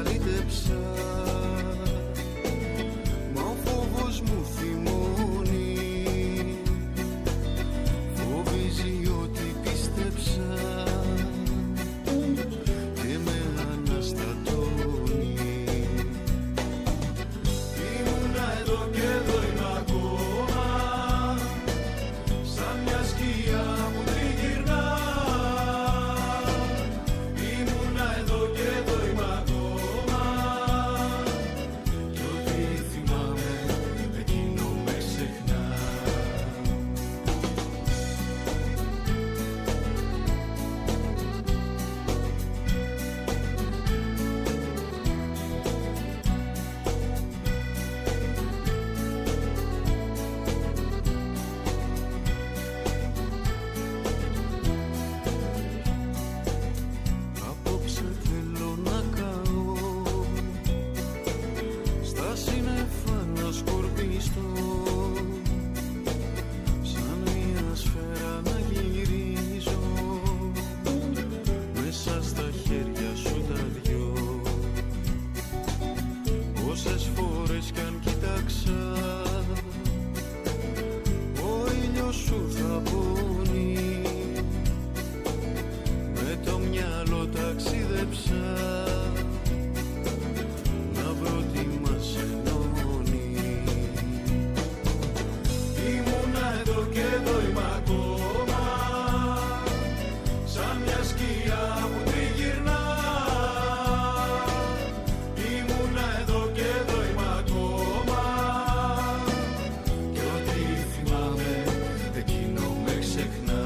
αλήτεψα. Μα ο φόβος μου θυμώνει, φοβίζει ότι πίστεψα και με αναστατώνει. Ήμουνα εδώ και εδώ είμαι ακόμα, σαν μια σκιά που τριγυρνά. Ήμουνα εδώ και εδώ είμαι ακόμα, κι ό,τι θυμάμαι εκείνο με ξεχνά. Απόψε θέλω να καώ, στα σύννεφα να σκορπιστώ, σαν μια σφαίρα να γυρίζω, μέσα στα χέρια σου τα δυο. Όσες φορές κι αν κοιτάξα, ο ήλιος σου θα πονεί. Με το μυαλό ταξίδεψα, να βρω τι μας ενώνει. Ήμουνα εδώ και εδώ είμαι ακόμα, σαν μια σκιά που τριγυρνά. Ήμουνα εδώ και εδώ είμαι ακόμα, κι ό,τι θυμάμαι εκείνο με ξεχνά.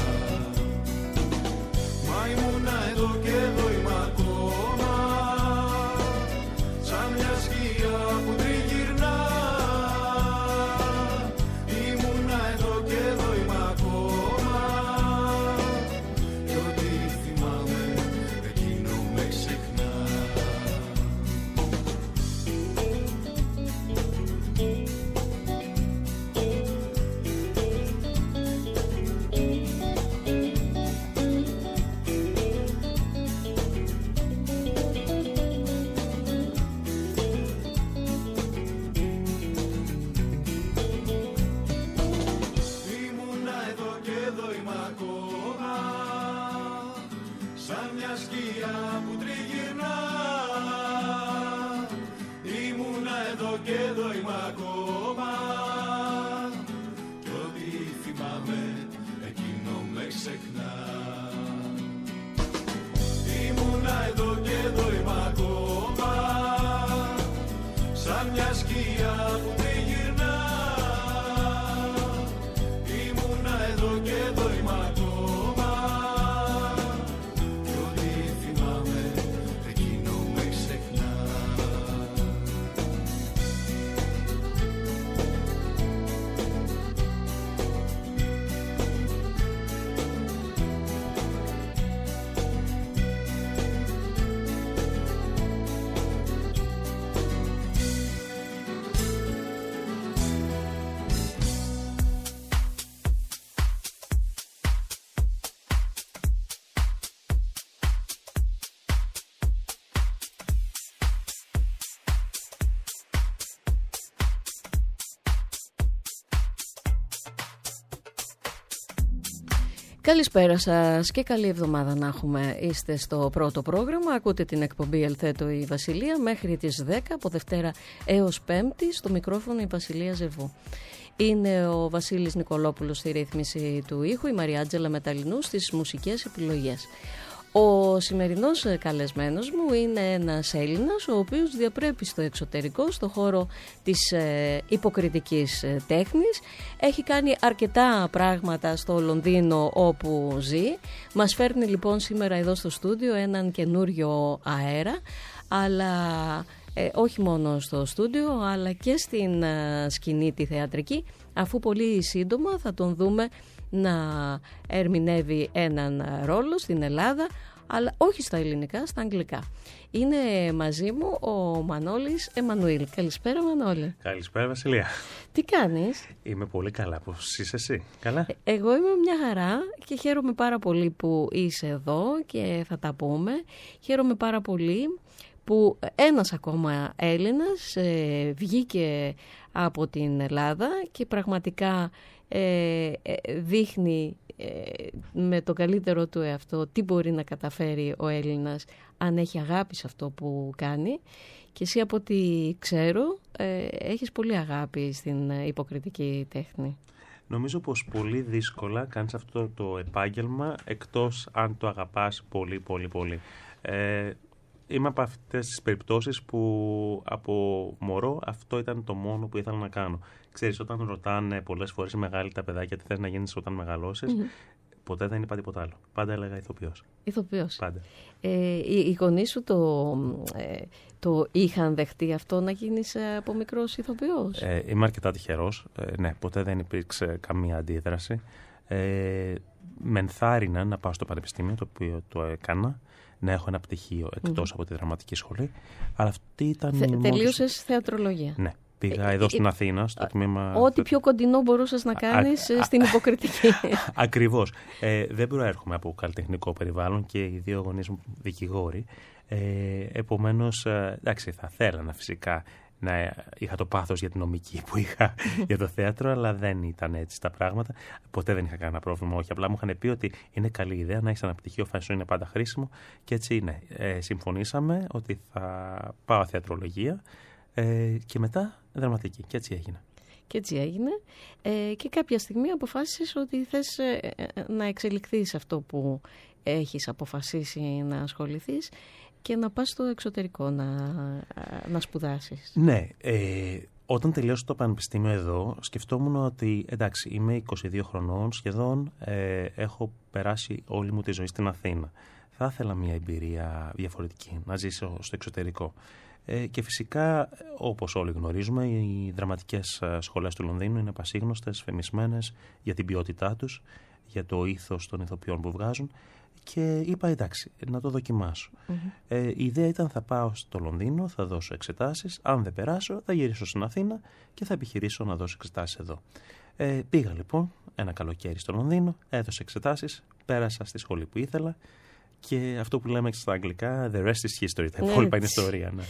Μα ήμουνα εδώ και εδώ είμαι ακόμα, σαν μια σκιά που τριγυρνά. Ήμουνα εδώ και εδώ είμαι ακόμα, κι ό,τι θυμάμαι εκείνο με ξεχνά. Ήμουνα εδώ και εδώ είμαι ακόμα, σαν μια σκιά που τριγυρνά. Ήμουνα εδώ και εδώ είμαι ακόμα, κι ό,τι θυμάμαι εκείνο με ξεχνά. Ήμουνα εδώ και εδώ είμαι ακόμα, σαν μια σκιά που τριγυρνά. Ήμουνα εδώ και εδώ είμαι ακόμα, κι ό,τι θυμάμαι εκείνο με ξεχνά. Καλησπέρα σας και καλή εβδομάδα να έχουμε. Είστε στο πρώτο πρόγραμμα, ακούτε την εκπομπή Ελθέτω η Βασιλεία μέχρι τις 10 από Δευτέρα έως Πέμπτη, στο μικρόφωνο η Βασιλεία Ζερβού. Είναι ο Βασίλης Νικολόπουλος στη ρύθμιση του ήχου, η Μαριάτζελα Μεταλλινού στις μουσικές επιλογές. Ο σημερινός καλεσμένος μου είναι ένας Έλληνας, ο οποίος διαπρέπει στο εξωτερικό, στο χώρο της υποκριτικής τέχνης. Έχει κάνει αρκετά πράγματα στο Λονδίνο όπου ζει. Μας φέρνει λοιπόν σήμερα εδώ στο στούντιο έναν καινούριο αέρα, αλλά όχι μόνο στο στούντιο, αλλά και στην σκηνή τη θεατρική, αφού πολύ σύντομα θα τον δούμε να ερμηνεύει έναν ρόλο στην Ελλάδα, αλλά όχι στα ελληνικά, στα αγγλικά. Είναι μαζί μου ο Μανώλης Εμμανουήλ. Καλησπέρα Μανώλη. Καλησπέρα Βασιλεία. Τι κάνεις? Είμαι πολύ καλά. Πώς είσαι εσύ? Καλά? Εγώ είμαι μια χαρά και χαίρομαι πάρα πολύ που είσαι εδώ και θα τα πούμε. Χαίρομαι πάρα πολύ που ένας ακόμα Έλληνας βγήκε από την Ελλάδα και πραγματικά δείχνει με το καλύτερο του εαυτό τι μπορεί να καταφέρει ο Έλληνας αν έχει αγάπη σε αυτό που κάνει. Και εσύ, από ό,τι ξέρω, έχεις πολύ αγάπη στην υποκριτική τέχνη. Νομίζω πως πολύ δύσκολα κάνεις αυτό το επάγγελμα εκτός αν το αγαπάς πολύ πολύ πολύ. Είμαι από αυτές τις περιπτώσεις που από μωρό αυτό ήταν το μόνο που ήθελα να κάνω. Ξέρεις, όταν ρωτάνε πολλές φορές οι μεγάλοι τα παιδάκια τι θες να γίνεις όταν μεγαλώσεις, ποτέ δεν είπα τίποτα άλλο. Πάντα έλεγα ηθοποιός. Ηθοποιός. Πάντα. Οι γονείς σου το είχαν δεχτεί αυτό, να γίνεις από μικρός ηθοποιός? Είμαι αρκετά τυχερός. Ναι, ποτέ δεν υπήρξε καμία αντίδραση. Με ενθάρρυναν να πάω στο πανεπιστήμιο, το οποίο το έκανα, να έχω ένα πτυχίο εκτός από τη δραματική σχολή. Αλλά αυτή ήταν τελείωσες θεατρολογία. Ναι. Πήγα εδώ στην Αθήνα, στο τμήμα... Ό,τι πιο κοντινό μπορούσες να κάνεις στην υποκριτική. Ακριβώς. Δεν προέρχομαι από καλλιτεχνικό περιβάλλον και οι δύο γονείς μου δικηγόροι. Επομένως, εντάξει, θα θέλανα φυσικά να είχα το πάθος για την νομική που είχα για το θέατρο, αλλά δεν ήταν έτσι τα πράγματα. Ποτέ δεν είχα κανένα πρόβλημα, όχι. Απλά μου είχαν πει ότι είναι καλή ιδέα να έχεις ένα πτυχίο, φάσου είναι πάντα χρήσιμο. Και έτσι είναι. Συμφωνήσαμε ότι θα πάω θεατρολογία και μετά δραματική. Και έτσι έγινε. Και έτσι έγινε. Και κάποια στιγμή αποφάσισες ότι θες να εξελιχθείς αυτό που έχεις αποφασίσει να ασχοληθείς και να πας στο εξωτερικό να σπουδάσεις. Ναι. Όταν τελειώσω το πανεπιστήμιο εδώ, σκεφτόμουν ότι εντάξει, είμαι 22 χρονών σχεδόν, έχω περάσει όλη μου τη ζωή στην Αθήνα. Θα ήθελα μια εμπειρία διαφορετική, να ζήσω στο εξωτερικό. Και φυσικά, όπως όλοι γνωρίζουμε, οι δραματικές σχολές του Λονδίνου είναι πασίγνωστες, φημισμένες για την ποιότητά τους, για το ήθος των ηθοποιών που βγάζουν. Και είπα εντάξει, να το δοκιμάσω. Η ιδέα ήταν θα πάω στο Λονδίνο, θα δώσω εξετάσεις. Αν δεν περάσω, θα γυρίσω στην Αθήνα και θα επιχειρήσω να δώσω εξετάσεις εδώ. Πήγα λοιπόν ένα καλοκαίρι στο Λονδίνο, έδωσα εξετάσεις, πέρασα στη σχολή που ήθελα. Και αυτό που λέμε στα αγγλικά, the rest is history, τα υπόλοιπα είναι ιστορία. Ναι.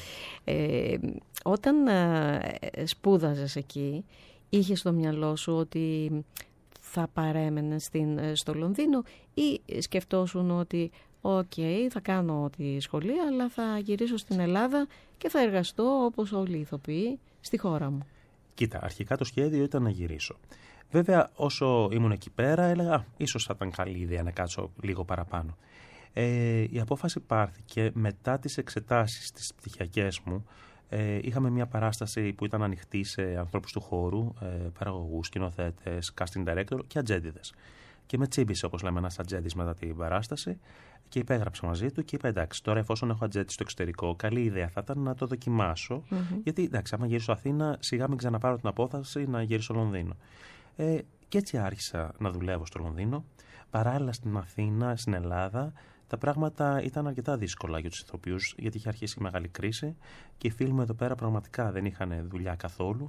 Όταν σπούδαζες εκεί, είχες στο μυαλό σου ότι θα παρέμενες στο Λονδίνο ή σκεφτόσουν ότι θα κάνω τη σχολή, αλλά θα γυρίσω στην Ελλάδα και θα εργαστώ όπως όλοι οι ηθοποιοί στη χώρα μου? Κοίτα, αρχικά το σχέδιο ήταν να γυρίσω. Βέβαια, όσο ήμουν εκεί πέρα, έλεγα ίσως θα ήταν καλή ιδέα να κάτσω λίγο παραπάνω. Η απόφαση πάρθηκε μετά τις εξετάσεις τις πτυχιακές μου. Είχαμε μια παράσταση που ήταν ανοιχτή σε ανθρώπους του χώρου, παραγωγούς, σκηνοθέτες, casting director και ατζέντιδες. Και με τσίμπησε, όπως λέμε, ένας ατζέντης μετά την παράσταση και υπέγραψα μαζί του και είπα εντάξει, τώρα εφόσον έχω ατζέντη στο εξωτερικό, καλή ιδέα θα ήταν να το δοκιμάσω. Γιατί εντάξει, άμα γυρίσω Αθήνα, σιγά μην ξαναπάρω την απόφαση να γυρίσω Λονδίνο. Και έτσι άρχισα να δουλεύω στο Λονδίνο. Παράλληλα στην Αθήνα, στην Ελλάδα, τα πράγματα ήταν αρκετά δύσκολα για τους ηθοποιούς, γιατί είχε αρχίσει η μεγάλη κρίση και οι φίλοι μου εδώ πέρα πραγματικά δεν είχαν δουλειά καθόλου.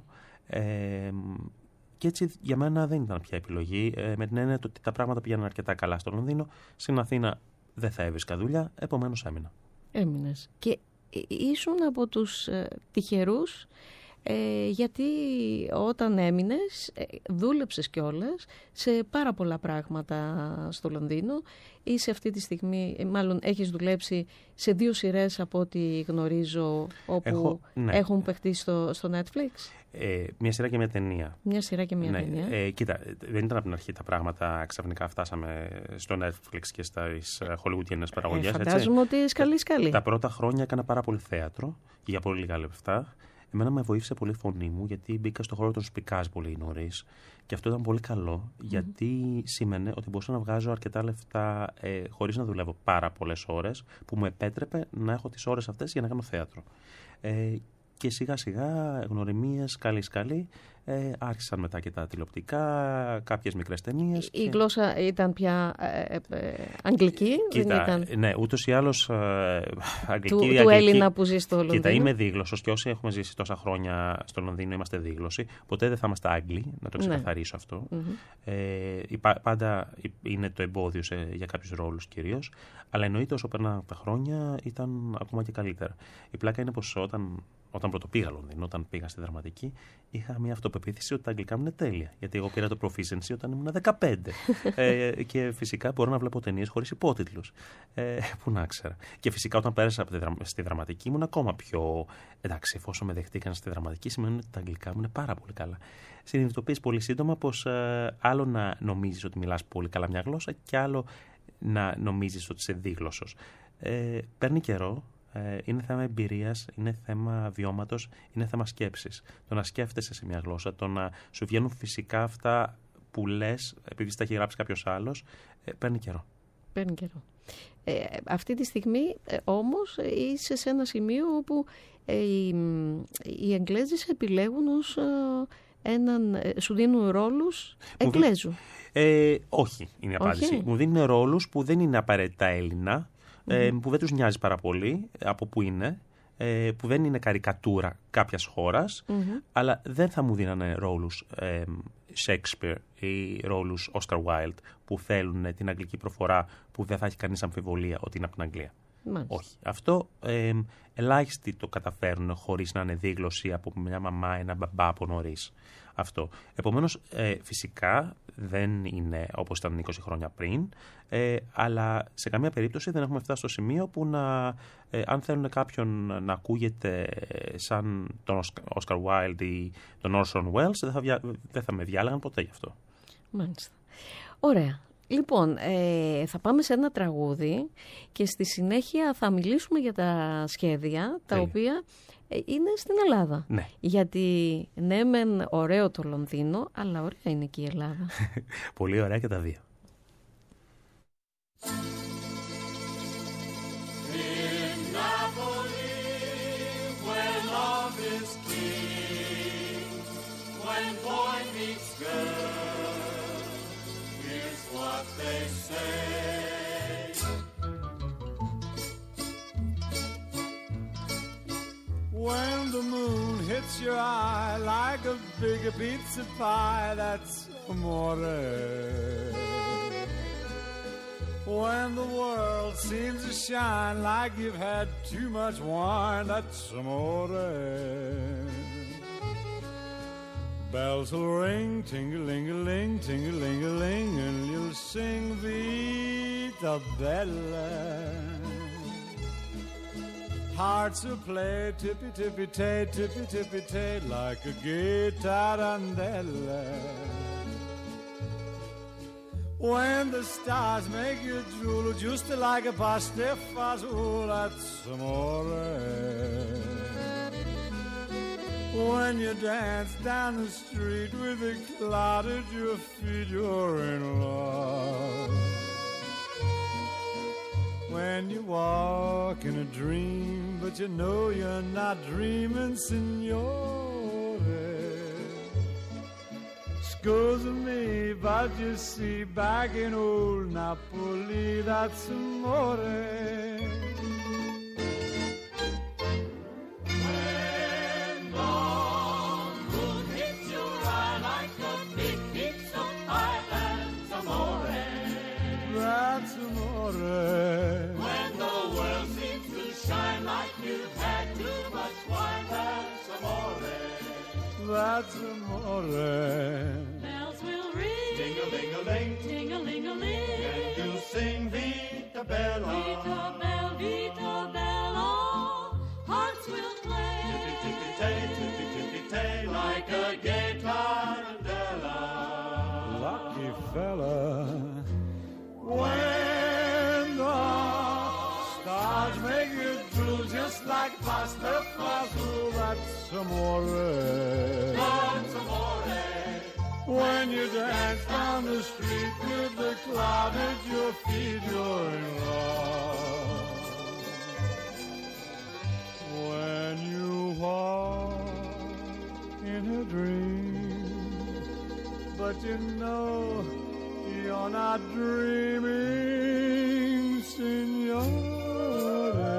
Και έτσι για μένα δεν ήταν πια επιλογή, με την έννοια ότι τα πράγματα πήγαιναν αρκετά καλά στο Λονδίνο. Στην Αθήνα δεν θα έβρισκα δουλειά, επομένως έμεινα. Έμεινες. Και ήσουν από τους τυχερούς, γιατί όταν έμεινες δούλεψες κιόλας σε πάρα πολλά πράγματα στο Λονδίνο. Είσαι αυτή τη στιγμή, μάλλον έχεις δουλέψει σε 2 σειρές από ό,τι γνωρίζω, όπου έχουν παιχτεί στο Netflix. Μια σειρά και μια ταινία. Μια σειρά και μια ταινία. Κοίτα, δεν ήταν από την αρχή τα πράγματα. Ξαφνικά φτάσαμε στο Netflix και στις χολιγουντιανές παραγωγές. Φαντάζομαι ότι σκαλί. Τα πρώτα χρόνια έκανα πάρα πολύ θέατρο για πολύ λίγα λεφτά. Εμένα με βοήθησε πολύ η φωνή μου, γιατί μπήκα στον χώρο των σπικάζ πολύ νωρίς. Και αυτό ήταν πολύ καλό, γιατί σήμαινε ότι μπορούσα να βγάζω αρκετά λεφτά χωρίς να δουλεύω πάρα πολλές ώρες, που μου επέτρεπε να έχω τις ώρες αυτές για να κάνω θέατρο. Και σιγά σιγά γνωριμίες, καλή. Άρχισαν μετά και τα τηλεοπτικά, κάποιες μικρές ταινίες. Η γλώσσα ήταν πια αγγλική? Κοίτα, δεν ήταν... Ναι, ούτως ή άλλως αγγλική. Του Έλληνα που ζει στο Λονδίνο. Κοίτα, είμαι δίγλωσσος και όσοι έχουμε ζήσει τόσα χρόνια στο Λονδίνο είμαστε δίγλωσσοι. Ποτέ δεν θα είμαστε Άγγλοι, να το ξεκαθαρίσω αυτό. Πάντα είναι το εμπόδιο για κάποιους ρόλους κυρίως. Αλλά εννοείται όσο πέρναν τα χρόνια ήταν ακόμα και καλύτερα. Η πλάκα είναι πως όταν πρώτο πήγα Λονδίνο, όταν πήγα στη δραματική, είχα μια αυτοπεποίθηση ότι τα αγγλικά μου είναι τέλεια. Γιατί εγώ πήρα το proficiency όταν ήμουν 15. Και φυσικά μπορώ να βλέπω ταινίες χωρίς υπότιτλους. Που να ξέρα. Και φυσικά όταν πέρασα στη δραματική ήμουν ακόμα πιο. Εντάξει, εφόσον με δεχτήκαν στη δραματική, σημαίνει ότι τα αγγλικά μου είναι πάρα πολύ καλά. Συνειδητοποίησα πολύ σύντομα πως άλλο να νομίζεις ότι μιλάς πολύ καλά μια γλώσσα και άλλο να νομίζεις ότι είσαι δίγλωσσος. Παίρνει καιρό. Είναι θέμα εμπειρίας, είναι θέμα βιώματος, είναι θέμα σκέψης. Το να σκέφτεσαι σε μια γλώσσα, το να σου βγαίνουν φυσικά αυτά που λες, επειδή τα έχει γράψει κάποιος άλλος, παίρνει καιρό. Παίρνει καιρό. Αυτή τη στιγμή όμως είσαι σε ένα σημείο όπου οι Εγγλέζοι σε επιλέγουν ως σου δίνουν ρόλους Εγγλέζου. Όχι, είναι η απάντηση. Όχι. Μου δίνουν ρόλους που δεν είναι απαραίτητα Έλληνα, που δεν τους νοιάζει πάρα πολύ από που είναι, που δεν είναι καρικατούρα κάποιας χώρας, αλλά δεν θα μου δίνανε ρόλους Shakespeare ή ρόλους Oscar Wilde που θέλουν την αγγλική προφορά που δεν θα έχει κανείς αμφιβολία ότι είναι από την Αγγλία. Μάλιστα. Όχι. Αυτό ελάχιστοι το καταφέρνουν χωρίς να είναι δίγλωση από μια μαμά, ένα μπαμπά από νωρίς. Αυτό. Επομένως, φυσικά δεν είναι όπως ήταν 20 χρόνια πριν, αλλά σε καμία περίπτωση δεν έχουμε φτάσει στο σημείο που αν θέλουν κάποιον να ακούγεται σαν τον Oscar Wilde ή τον Orson Welles, δεν θα με διάλεγαν ποτέ γι' αυτό. Μάλιστα. Ωραία. Λοιπόν, θα πάμε σε ένα τραγούδι και στη συνέχεια θα μιλήσουμε για τα σχέδια τα οποία είναι στην Ελλάδα. Ναι. Γιατί ναι μεν ωραίο το Λονδίνο, αλλά ωραία είναι και η Ελλάδα. Πολύ ωραία και τα δύο. When the moon hits your eye like a big pizza pie, that's amore. When the world seems to shine like you've had too much wine, that's amore. Bells will ring, ting-a-ling-a-ling, ting-a-ling-a-ling, and you'll sing Vita Bella. Hearts will play tippy-tippy-tay, tippy-tippy-tay, like a gay tarantella. When the stars make you drool, just like a pastifazool, that's amore. When you dance down the street with a cloud at your feet, you're in love. When you walk in a dream, but you know you're not dreaming, signore. Scusa me, but you see, back in old Napoli, that's amore. When the moon hits your eye like a big pizza pie, that's amore. That's amore. When the world seems to shine like you've had too much wine, that's amore. That's amore. Bells will ring, Ding-a-ling-a-ling, ting-a-ling-a-ling, and you'll sing Vita Bella. Vita Bella, Vita Bella. Hearts will play, Tippy-tippy-tay, tippy-tippy-tay, like a gay tarantella. Lucky fella. When the stars make you drool just like pasta fazool, that's amore. That's amore. When you dance down the street with the cloud at your feet, you're in love. When you walk but you know you're not dreaming, signore.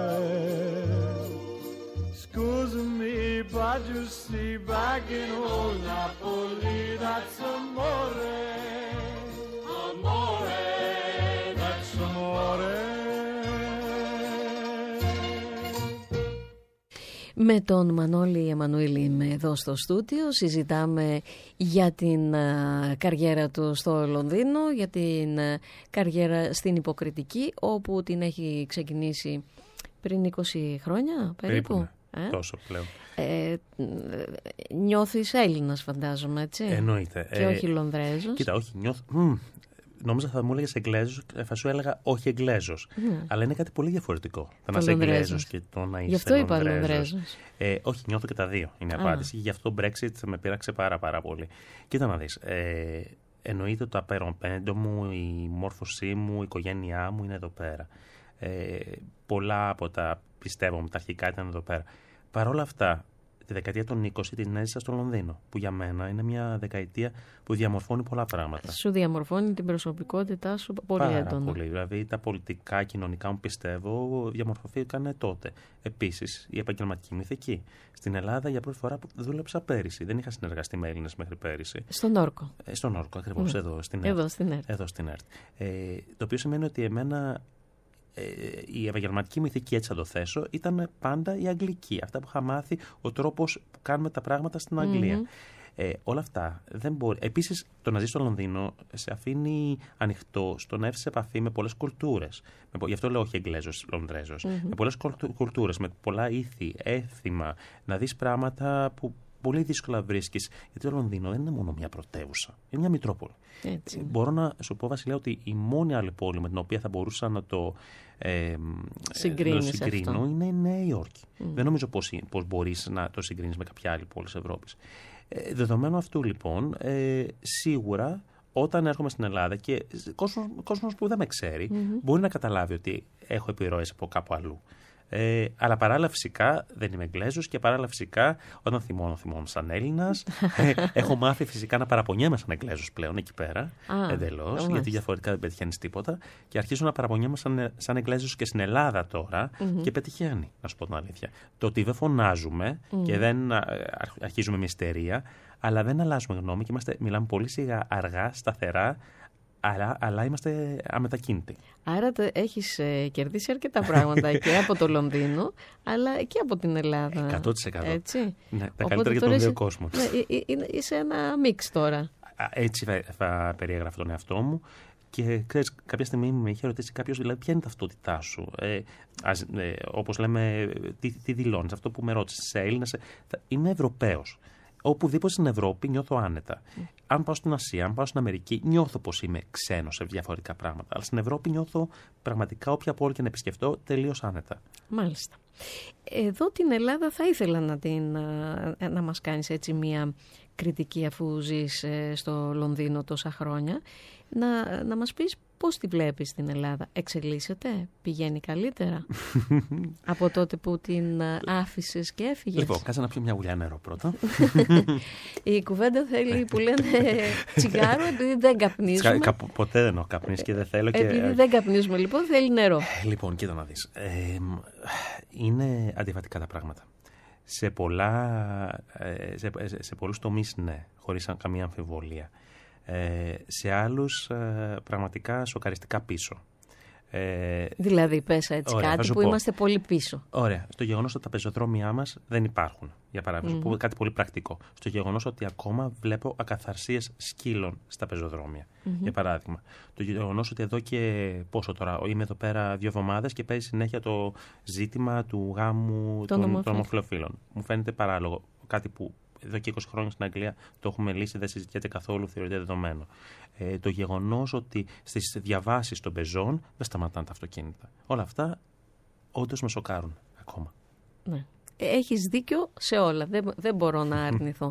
Scusa me, but you see, back in old Napoli, that's amore. Amore, that's amore. Με τον Μανώλη Εμμανουήλ είμαι εδώ στο στούντιο. Συζητάμε για την καριέρα του στο Λονδίνο, για την καριέρα στην Υποκριτική, όπου την έχει ξεκινήσει πριν 20 χρόνια περίπου. Τόσο πλέον. Νιώθεις Έλληνας, φαντάζομαι, έτσι? Εννοείται. Και όχι Λονδρέζος. Κοίτα, όχι, νόμιζα θα μου έλεγες Εγγλέζος, θα σου έλεγα όχι Εγγλέζος. Αλλά είναι κάτι πολύ διαφορετικό. Το να είσαι Εγγλέζος και το να είσαι Λονδρέζος. Γι' αυτό είπα Λονδρέζος. Όχι, νιώθω και τα δύο. Είναι η απάντηση. Γι' αυτό το Brexit με πείραξε πάρα πολύ. Κοίτα να δεις. Εννοείται το απεροπέντο μου, η μόρφωσή μου, η οικογένειά μου είναι εδώ πέρα. Πολλά από τα πιστεύω μου, τα αρχικά ήταν εδώ πέρα. Παρ' όλα αυτά, τη δεκαετία των 20 την έζησα στο Λονδίνο, που για μένα είναι μια δεκαετία που διαμορφώνει πολλά πράγματα. Σου διαμορφώνει την προσωπικότητά σου πολύ έντονα. Πάρα πολύ. Δηλαδή τα πολιτικά, κοινωνικά μου πιστεύω διαμορφωθήκαν τότε. Επίσης, η επαγγελματική μου ηθική. Στην Ελλάδα για πρώτη φορά που δούλεψα πέρυσι. Δεν είχα συνεργαστεί με Έλληνες μέχρι πέρυσι. Στον Όρκο. Στον Όρκο, ακριβώς, εδώ στην ΕΡΤ. Εδώ στην ΕΡΤ. Το οποίο σημαίνει ότι εμένα η επαγγελματική μου ηθική, έτσι θα το θέσω, ήταν πάντα η αγγλική. Αυτά που είχα μάθει, ο τρόπος που κάνουμε τα πράγματα στην Αγγλία. Όλα αυτά δεν μπορεί. Επίσης, το να ζεις στο Λονδίνο σε αφήνει ανοιχτό στο να έρθεις σε επαφή με πολλές κουλτούρες. Γι' αυτό λέω όχι Εγγλέζος, Λονδρέζος. Με πολλές κουλτούρες, με πολλά ήθη, έθιμα, να δεις πράγματα που πολύ δύσκολα βρίσκεις. Γιατί το Λονδίνο δεν είναι μόνο μια πρωτεύουσα, είναι μια μητρόπολη. Μπορώ να σου πω, Βασιλέα, ότι η μόνη άλλη πόλη με την οποία θα μπορούσα να το συγκρίνω είναι η Νέα Υόρκη. Δεν νομίζω πως μπορείς να το συγκρίνεις με κάποια άλλη πόλη της Ευρώπης. Δεδομένου αυτού, λοιπόν, σίγουρα όταν έρχομαι στην Ελλάδα και κόσμος που δεν με ξέρει μπορεί να καταλάβει ότι έχω επιρροές από κάπου αλλού. Αλλά παράλληλα φυσικά δεν είμαι Εγγλέζος και παράλληλα φυσικά όταν θυμώνω σαν Έλληνας. Έχω μάθει φυσικά να παραπονιέμαι σαν Εγγλέζος πλέον εκεί πέρα. Εντελώς, γιατί διαφορετικά δεν πετυχαίνεις τίποτα. Και αρχίζω να παραπονιέμαι σαν Εγγλέζος και στην Ελλάδα τώρα και πετυχαίνει, να σου πω την αλήθεια. Το ότι δεν φωνάζουμε και δεν αρχίζουμε με ιστερία, αλλά δεν αλλάζουμε γνώμη και μιλάμε πολύ σιγά, αργά, σταθερά. Αλλά είμαστε αμετακίνητοι. Άρα έχεις κερδίσει αρκετά πράγματα και από το Λονδίνο, αλλά και από την Ελλάδα. 100%. Έτσι. Ναι, τα καλύτερα για τον δύο κόσμο. Είσαι ένα μίξ τώρα. Έτσι θα περιέγραφα τον εαυτό μου. Και ξέρεις, κάποια στιγμή με είχε ρωτήσει κάποιος, δηλαδή, ποια είναι η ταυτότητά σου. Όπως λέμε, τι δηλώνεις. Αυτό που με ρώτησε, είσαι Έλληνας. Είμαι Ευρωπαίος. Οπουδήποτε στην Ευρώπη νιώθω άνετα. Αν πάω στην Ασία, αν πάω στην Αμερική, νιώθω πως είμαι ξένος σε διαφορετικά πράγματα. Αλλά στην Ευρώπη νιώθω πραγματικά όποια πόλη και να επισκεφτώ τελείως άνετα. Μάλιστα. Εδώ την Ελλάδα θα ήθελα να μας κάνεις έτσι μια κριτική, αφού ζεις στο Λονδίνο τόσα χρόνια, να μας πεις πώς τη βλέπεις στην Ελλάδα. Εξελίσσεται, πηγαίνει καλύτερα από τότε που την άφησες και έφυγες? Λοιπόν, κάτσε να πιω μια γουλιά νερό πρώτα. Η κουβέντα θέλει που λένε τσιγάρο, επειδή δεν καπνίζουμε. Ποτέ δεν έχω καπνίσει και δεν θέλω. Επειδή δεν καπνίζουμε, λοιπόν, θέλει νερό. Λοιπόν, κοίτα να δεις. Είναι αντιφατικά τα πράγματα. Σε πολλούς τομείς, ναι, χωρίς καμία αμφιβολία. Σε άλλους πραγματικά σοκαριστικά πίσω. Δηλαδή, πες έτσι, ωραία, κάτι που είμαστε πολύ πίσω. Ωραία. Στο γεγονός ότι τα πεζοδρόμια μας δεν υπάρχουν, για παράδειγμα, κάτι πολύ πρακτικό. Στο γεγονός ότι ακόμα βλέπω ακαθαρσίες σκύλων στα πεζοδρόμια, για παράδειγμα. Το γεγονός ότι εδώ και πόσο τώρα, είμαι εδώ πέρα 2 εβδομάδες και παίζει συνέχεια το ζήτημα του γάμου των ομοφυλοφίλων. Μου φαίνεται παράλογο. Κάτι που εδώ και 20 χρόνια στην Αγγλία το έχουμε λύσει, δεν συζητιέται καθόλου, θεωρείται δεδομένο. Το γεγονός ότι στις διαβάσεις των πεζών δεν σταματάνε τα αυτοκίνητα. Όλα αυτά όντως με σοκάρουν ακόμα. Ναι. Έχεις δίκιο σε όλα, δεν μπορώ να αρνηθώ.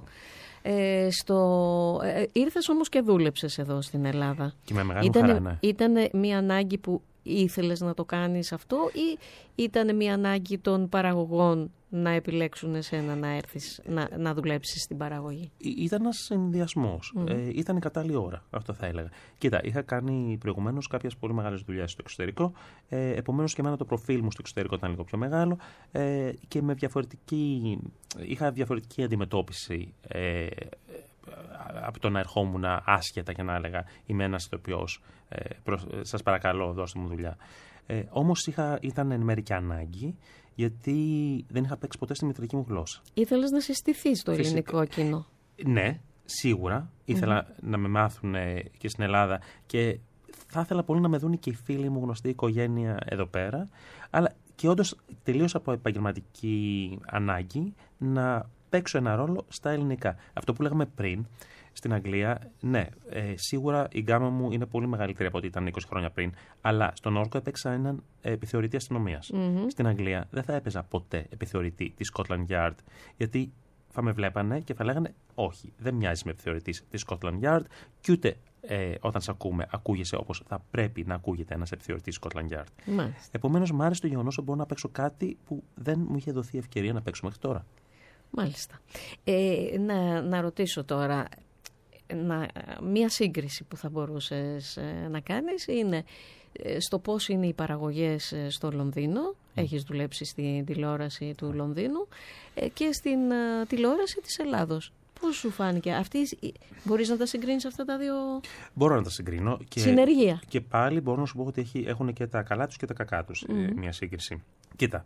Ήρθες όμως και δούλεψες εδώ στην Ελλάδα. Και με μεγάλη χαρά, ναι. Ήταν μια ανάγκη που ήθελες να το κάνεις αυτό ή ήταν μια ανάγκη των παραγωγών να επιλέξουν εσένα να έρθεις να δουλέψεις στην παραγωγή? Ήταν ένας συνδυασμός. Ήταν η κατάλληλη ώρα, αυτό θα έλεγα. Κοίτα, είχα κάνει προηγουμένως κάποιες πολύ μεγάλες δουλειές στο εξωτερικό, επομένως και εμένα το προφίλ μου στο εξωτερικό ήταν λίγο πιο μεγάλο και είχα διαφορετική αντιμετώπιση από το να ερχόμουν άσχετα και να έλεγα είμαι ένας ηθοποιός, σας παρακαλώ δώστε μου δουλειά. Όμως ήταν εν μέρει και ανάγκη, γιατί δεν είχα παίξει ποτέ στη μητρική μου γλώσσα. Ήθελες να συστηθείς στο ελληνικό κοινό? Ναι, σίγουρα. Ήθελα να με μάθουν και στην Ελλάδα και θα ήθελα πολύ να με δουν και οι φίλοι μου, γνωστή οικογένεια εδώ πέρα. Αλλά και όντως τελείως από επαγγελματική ανάγκη να παίξω ένα ρόλο στα ελληνικά. Αυτό που λέγαμε πριν, στην Αγγλία, ναι, σίγουρα η γκάμα μου είναι πολύ μεγαλύτερη από ό,τι ήταν 20 χρόνια πριν, αλλά στον Όρκο έπαιξα έναν επιθεωρητή αστυνομίας. Στην Αγγλία δεν θα έπαιζα ποτέ επιθεωρητή της Scotland Yard, γιατί θα με βλέπανε και θα λέγανε όχι, δεν μοιάζει με επιθεωρητής της Scotland Yard και ούτε όταν σε ακούμε ακούγεσαι όπως θα πρέπει να ακούγεται ένας επιθεωρητής Scotland Yard. Επομένως, μου άρεσε το γεγονός ότι μπορώ να παίξω κάτι που δεν μου είχε δοθεί ευκαιρία να παίξω μέχρι τώρα. Μάλιστα. Να ρωτήσω τώρα, μία σύγκριση που θα μπορούσες να κάνεις είναι στο πώς είναι οι παραγωγές στο Λονδίνο. Έχεις δουλέψει στην τηλεόραση του Λονδίνου και στην τηλεόραση της Ελλάδος. Πώς σου φάνηκε μπορείς να τα συγκρίνεις αυτά τα δύο? Μπορώ να τα συγκρίνω. Συνεργεία. Και πάλι μπορώ να σου πω ότι έχουν και τα καλά τους και τα κακά τους μια σύγκριση. Κοίτα,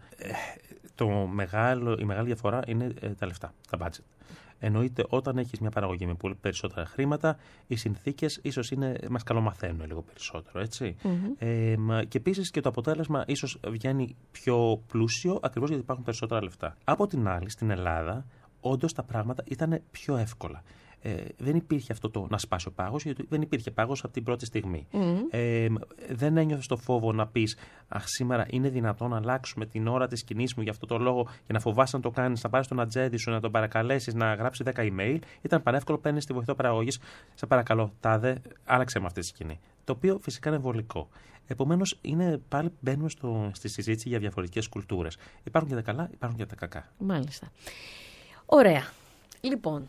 η μεγάλη διαφορά είναι τα λεφτά, τα budget. Εννοείται όταν έχεις μια παραγωγή με πολύ περισσότερα χρήματα, οι συνθήκες ίσως μας καλομαθαίνουν λίγο περισσότερο, έτσι. Και επίσης και το αποτέλεσμα ίσως βγαίνει πιο πλούσιο ακριβώς γιατί υπάρχουν περισσότερα λεφτά. Από την άλλη, στην Ελλάδα, όντως τα πράγματα ήταν πιο εύκολα. Δεν υπήρχε αυτό το να σπάσει ο πάγος, γιατί δεν υπήρχε πάγος από την πρώτη στιγμή. Δεν ένιωθες το φόβο να πεις «Αχ, σήμερα είναι δυνατόν να αλλάξουμε την ώρα της σκηνής μου για αυτό το λόγο και να φοβάσαι να το κάνεις, να πάρεις τον ατζέντη σου, να τον παρακαλέσεις, να γράψει 10 email». Ήταν πανεύκολο, παίρνεις τη βοηθό παραγωγής, «Σε παρακαλώ, τάδε, άλλαξε με αυτή τη σκηνή». Το οποίο φυσικά είναι βολικό. Επομένως, πάλι μπαίνουμε στη συζήτηση για διαφορετικές κουλτούρες. Υπάρχουν και τα καλά, υπάρχουν και τα κακά. Μάλιστα. Ωραία. Λοιπόν,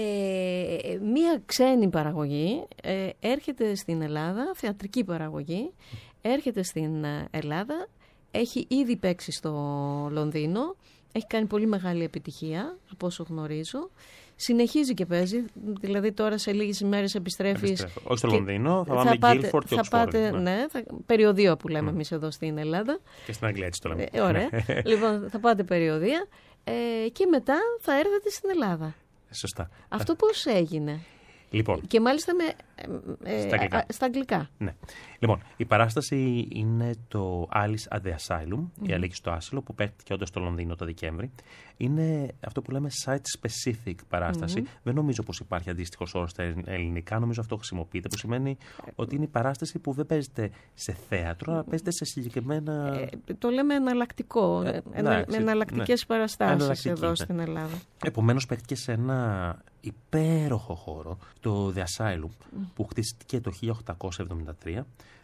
μία ξένη παραγωγή έρχεται στην Ελλάδα, θεατρική παραγωγή, έρχεται στην Ελλάδα, έχει ήδη παίξει στο Λονδίνο, έχει κάνει πολύ μεγάλη επιτυχία, από όσο γνωρίζω. Συνεχίζει και παίζει, δηλαδή τώρα σε λίγες ημέρες επιστρέφει. Όχι στο Λονδίνο, θα πάμε Guildford και Oxford. Ναι, περιοδία που λέμε εμείς εδώ στην Ελλάδα. Και στην Αγγλία έτσι το λέμε. Ωραία. Λοιπόν, θα πάτε περιοδία και μετά θα έρθετε στην Ελλάδα. Σωστά. Αυτό πώς έγινε? Λοιπόν, και μάλιστα στα αγγλικά. Ναι. Λοιπόν, η παράσταση είναι το Alice at the Asylum, η Αλίκη στο Άσυλο, που παίχτηκε όντως στο Λονδίνο το Δεκέμβρη. Είναι αυτό που λέμε site-specific παράσταση. Δεν νομίζω πως υπάρχει αντίστοιχος όρος στα ελληνικά, νομίζω αυτό χρησιμοποιείται, που σημαίνει ότι είναι η παράσταση που δεν παίζεται σε θέατρο, αλλά παίζεται σε συγκεκριμένα... το λέμε εναλλακτικό, με εναλλακτικές παραστάσεις εδώ στην Ελλάδα. Επομένως, παίχτηκε σε ένα υπέροχο χώρο, το The Asylum, που χτίστηκε το 1873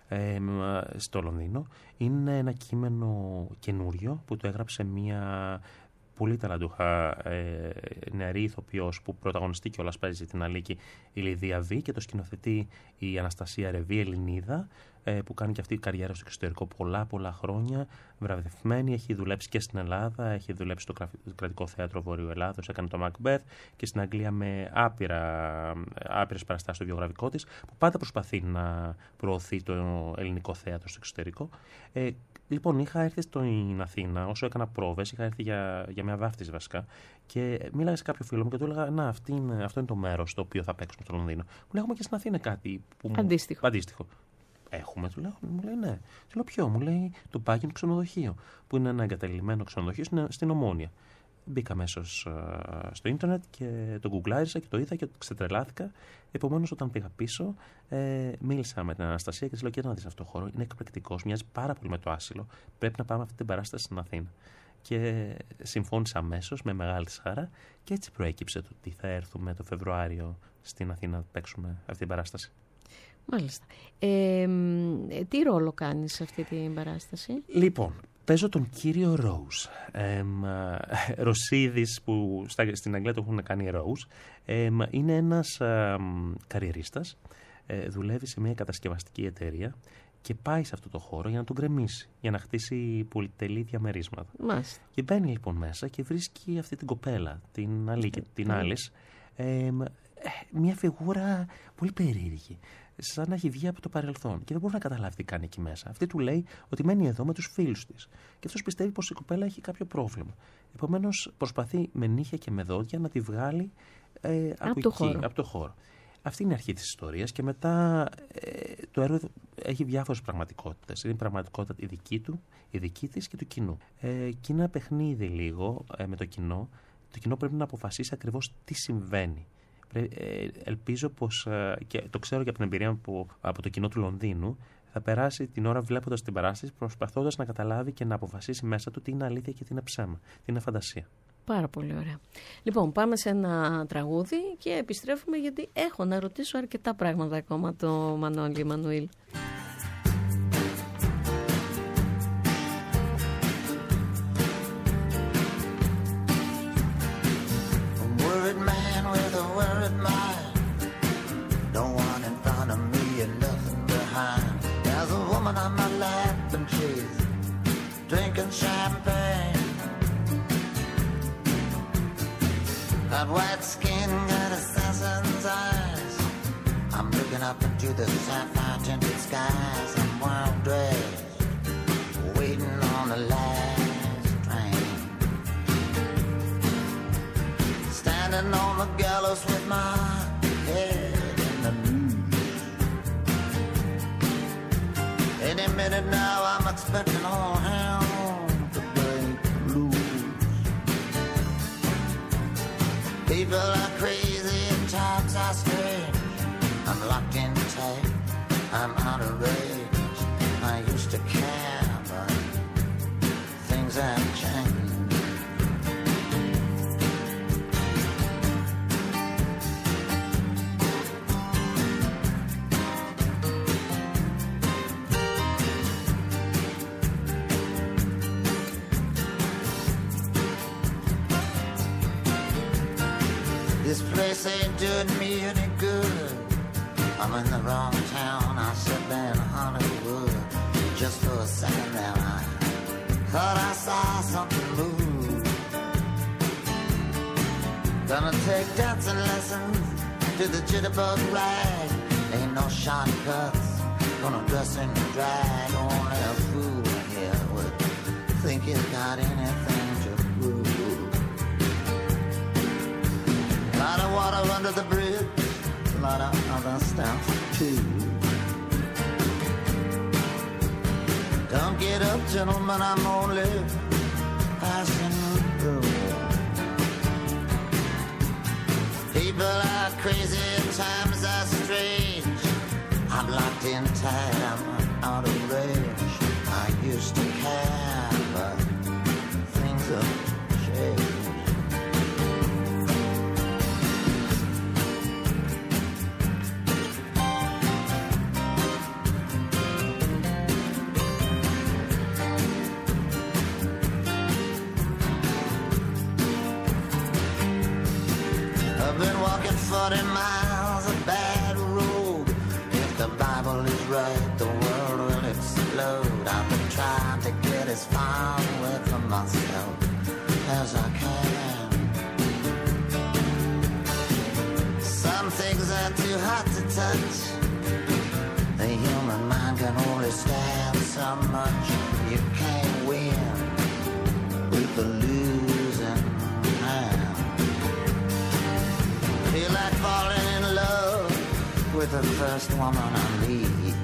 στο Λονδίνο. Είναι ένα κείμενο καινούριο που το έγραψε μια πολύ ταλαντούχα νεαρή ηθοποιός που πρωταγωνιστεί και όλας παίζει την Αλίκη, η Λιδία Β, και το σκηνοθετεί η Αναστασία Ρεβή, Ελληνίδα, που κάνει και αυτή η καριέρα στο εξωτερικό πολλά χρόνια, βραβευμένη, έχει δουλέψει και στην Ελλάδα, έχει δουλέψει στο Κρατικό Θέατρο Βορείου Ελλάδος, έκανε το Macbeth, και στην Αγγλία με άπειρες παραστάσεις στο βιογραφικό της, που πάντα προσπαθεί να προωθεί το ελληνικό θέατρο στο εξωτερικό. Λοιπόν, είχα έρθει στην Αθήνα, όσο έκανα πρόβες, είχα έρθει για μια βάφτιση βασικά, και μίλαγα σε κάποιο φίλο μου και του έλεγα: «Να, αυτό είναι το μέρος στο οποίο θα παίξουμε στο Λονδίνο». Μου λέει: «Έχουμε και στην Αθήνα κάτι αντίστοιχο». Έχουμε, του λέω. Μου λέει: «Ναι». Του λέω: «Ποιο?» Μου λέει: «Το Buckingham ξενοδοχείο», που είναι ένα εγκαταλειμμένο ξενοδοχείο στην Ομόνια. Μπήκα αμέσως στο ίντερνετ και το γκουγκλάρισα και το είδα και ξετρελάθηκα. Επομένως, όταν πήγα πίσω, μίλησα με την Αναστασία και της λέω: «Κοίτα να δεις αυτό το χώρο, είναι εκπληκτικός, μοιάζει πάρα πολύ με το Άσυλο. Πρέπει να πάμε αυτή την παράσταση στην Αθήνα». Και συμφώνησα αμέσως με μεγάλη χαρά, και έτσι προέκυψε το ότι θα έρθουμε το Φεβρουάριο στην Αθήνα να παίξουμε αυτή την παράσταση. Μάλιστα. Τι ρόλο κάνεις σε αυτή την παράσταση? Λοιπόν, παίζω τον κύριο Ρόουζ. Ρωσίδης, που στην Αγγλία το έχουν κάνει Ρόουζ. Είναι ένας καριερίστας. Δουλεύει σε μια κατασκευαστική εταιρεία και πάει σε αυτό το χώρο για να τον γκρεμίσει, για να χτίσει πολυτελή διαμερίσματα. Μάλιστα. Και μπαίνει λοιπόν μέσα και βρίσκει αυτή την κοπέλα, την Άλις, μια φιγούρα πολύ περίεργη, σαν να έχει βγει από το παρελθόν και δεν μπορεί να καταλάβει τι κάνει εκεί μέσα. Αυτή του λέει ότι μένει εδώ με τους φίλους της και αυτός πιστεύει πως η κοπέλα έχει κάποιο πρόβλημα. Επομένως προσπαθεί με νύχια και με δόντια να τη βγάλει από το χώρο. Αυτή είναι η αρχή της ιστορίας και μετά το έργο έχει διάφορες πραγματικότητες. Είναι η πραγματικότητα η δική της και του κοινού. Και είναι ένα παιχνίδι λίγο με το κοινό. Το κοινό πρέπει να αποφασίσει ακριβώς τι συμβαίνει. Ελπίζω πως, και το ξέρω και από την εμπειρία μου από το κοινό του Λονδίνου, θα περάσει την ώρα βλέποντας την παράσταση, προσπαθώντας να καταλάβει και να αποφασίσει μέσα του τι είναι αλήθεια και τι είναι ψέμα, τι είναι φαντασία. Πάρα πολύ ωραία. Λοιπόν, πάμε σε ένα τραγούδι και επιστρέφουμε, γιατί έχω να ρωτήσω αρκετά πράγματα ακόμα το Μανώλη Εμμανουήλ. On my lap and she's drinking champagne. Got white skin, got assassin's eyes. I'm looking up into the sapphire tinted skies. I'm well dressed, waiting on the last train. Standing on the gallows with my head in the noose. Any minute now I'm expecting all hell to break loose. People are crazy and times are strange. I'm locked in tight, I'm out of range. I used to care, but things have changed. This place ain't doing me any good. I'm in the wrong town, I sit there in Hollywood. Just for a second there I thought I saw something move. Gonna take dancing lessons to the jitterbug rag. Ain't no shortcuts, gonna dress in drag. Only a fool here would think he's got anything to prove. A lot of water under the bridge, a lot of other stuff too. Don't get up, gentlemen, I'm only passing through. People are crazy and times are strange. I'm locked in tight, I'm out of range. I used to care, but things have changed. I've been walking 40 miles of bad road. If the Bible is right, the world will explode. I've been trying to get as far away from myself as I can. Some things are too hot to touch. The human mind can only stand so much. You can't win with the losing hand. Feel like falling in love with the first woman I meet.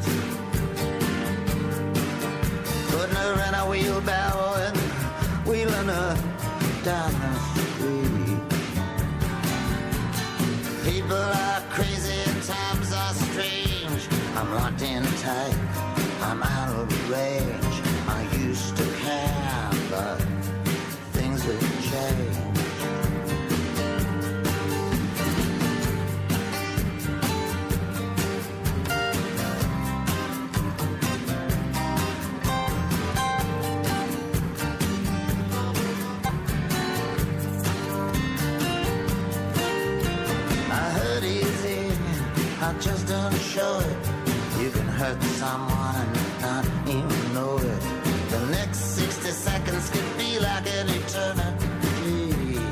Putting her in a wheelbarrow and wheeling her down the street. People are crazy and times are strange. I'm locked in tight, I'm out of range. I used to care, but things have changed. just don't show it. You can hurt someone and not even know it. The next 60 seconds could be like an eternity.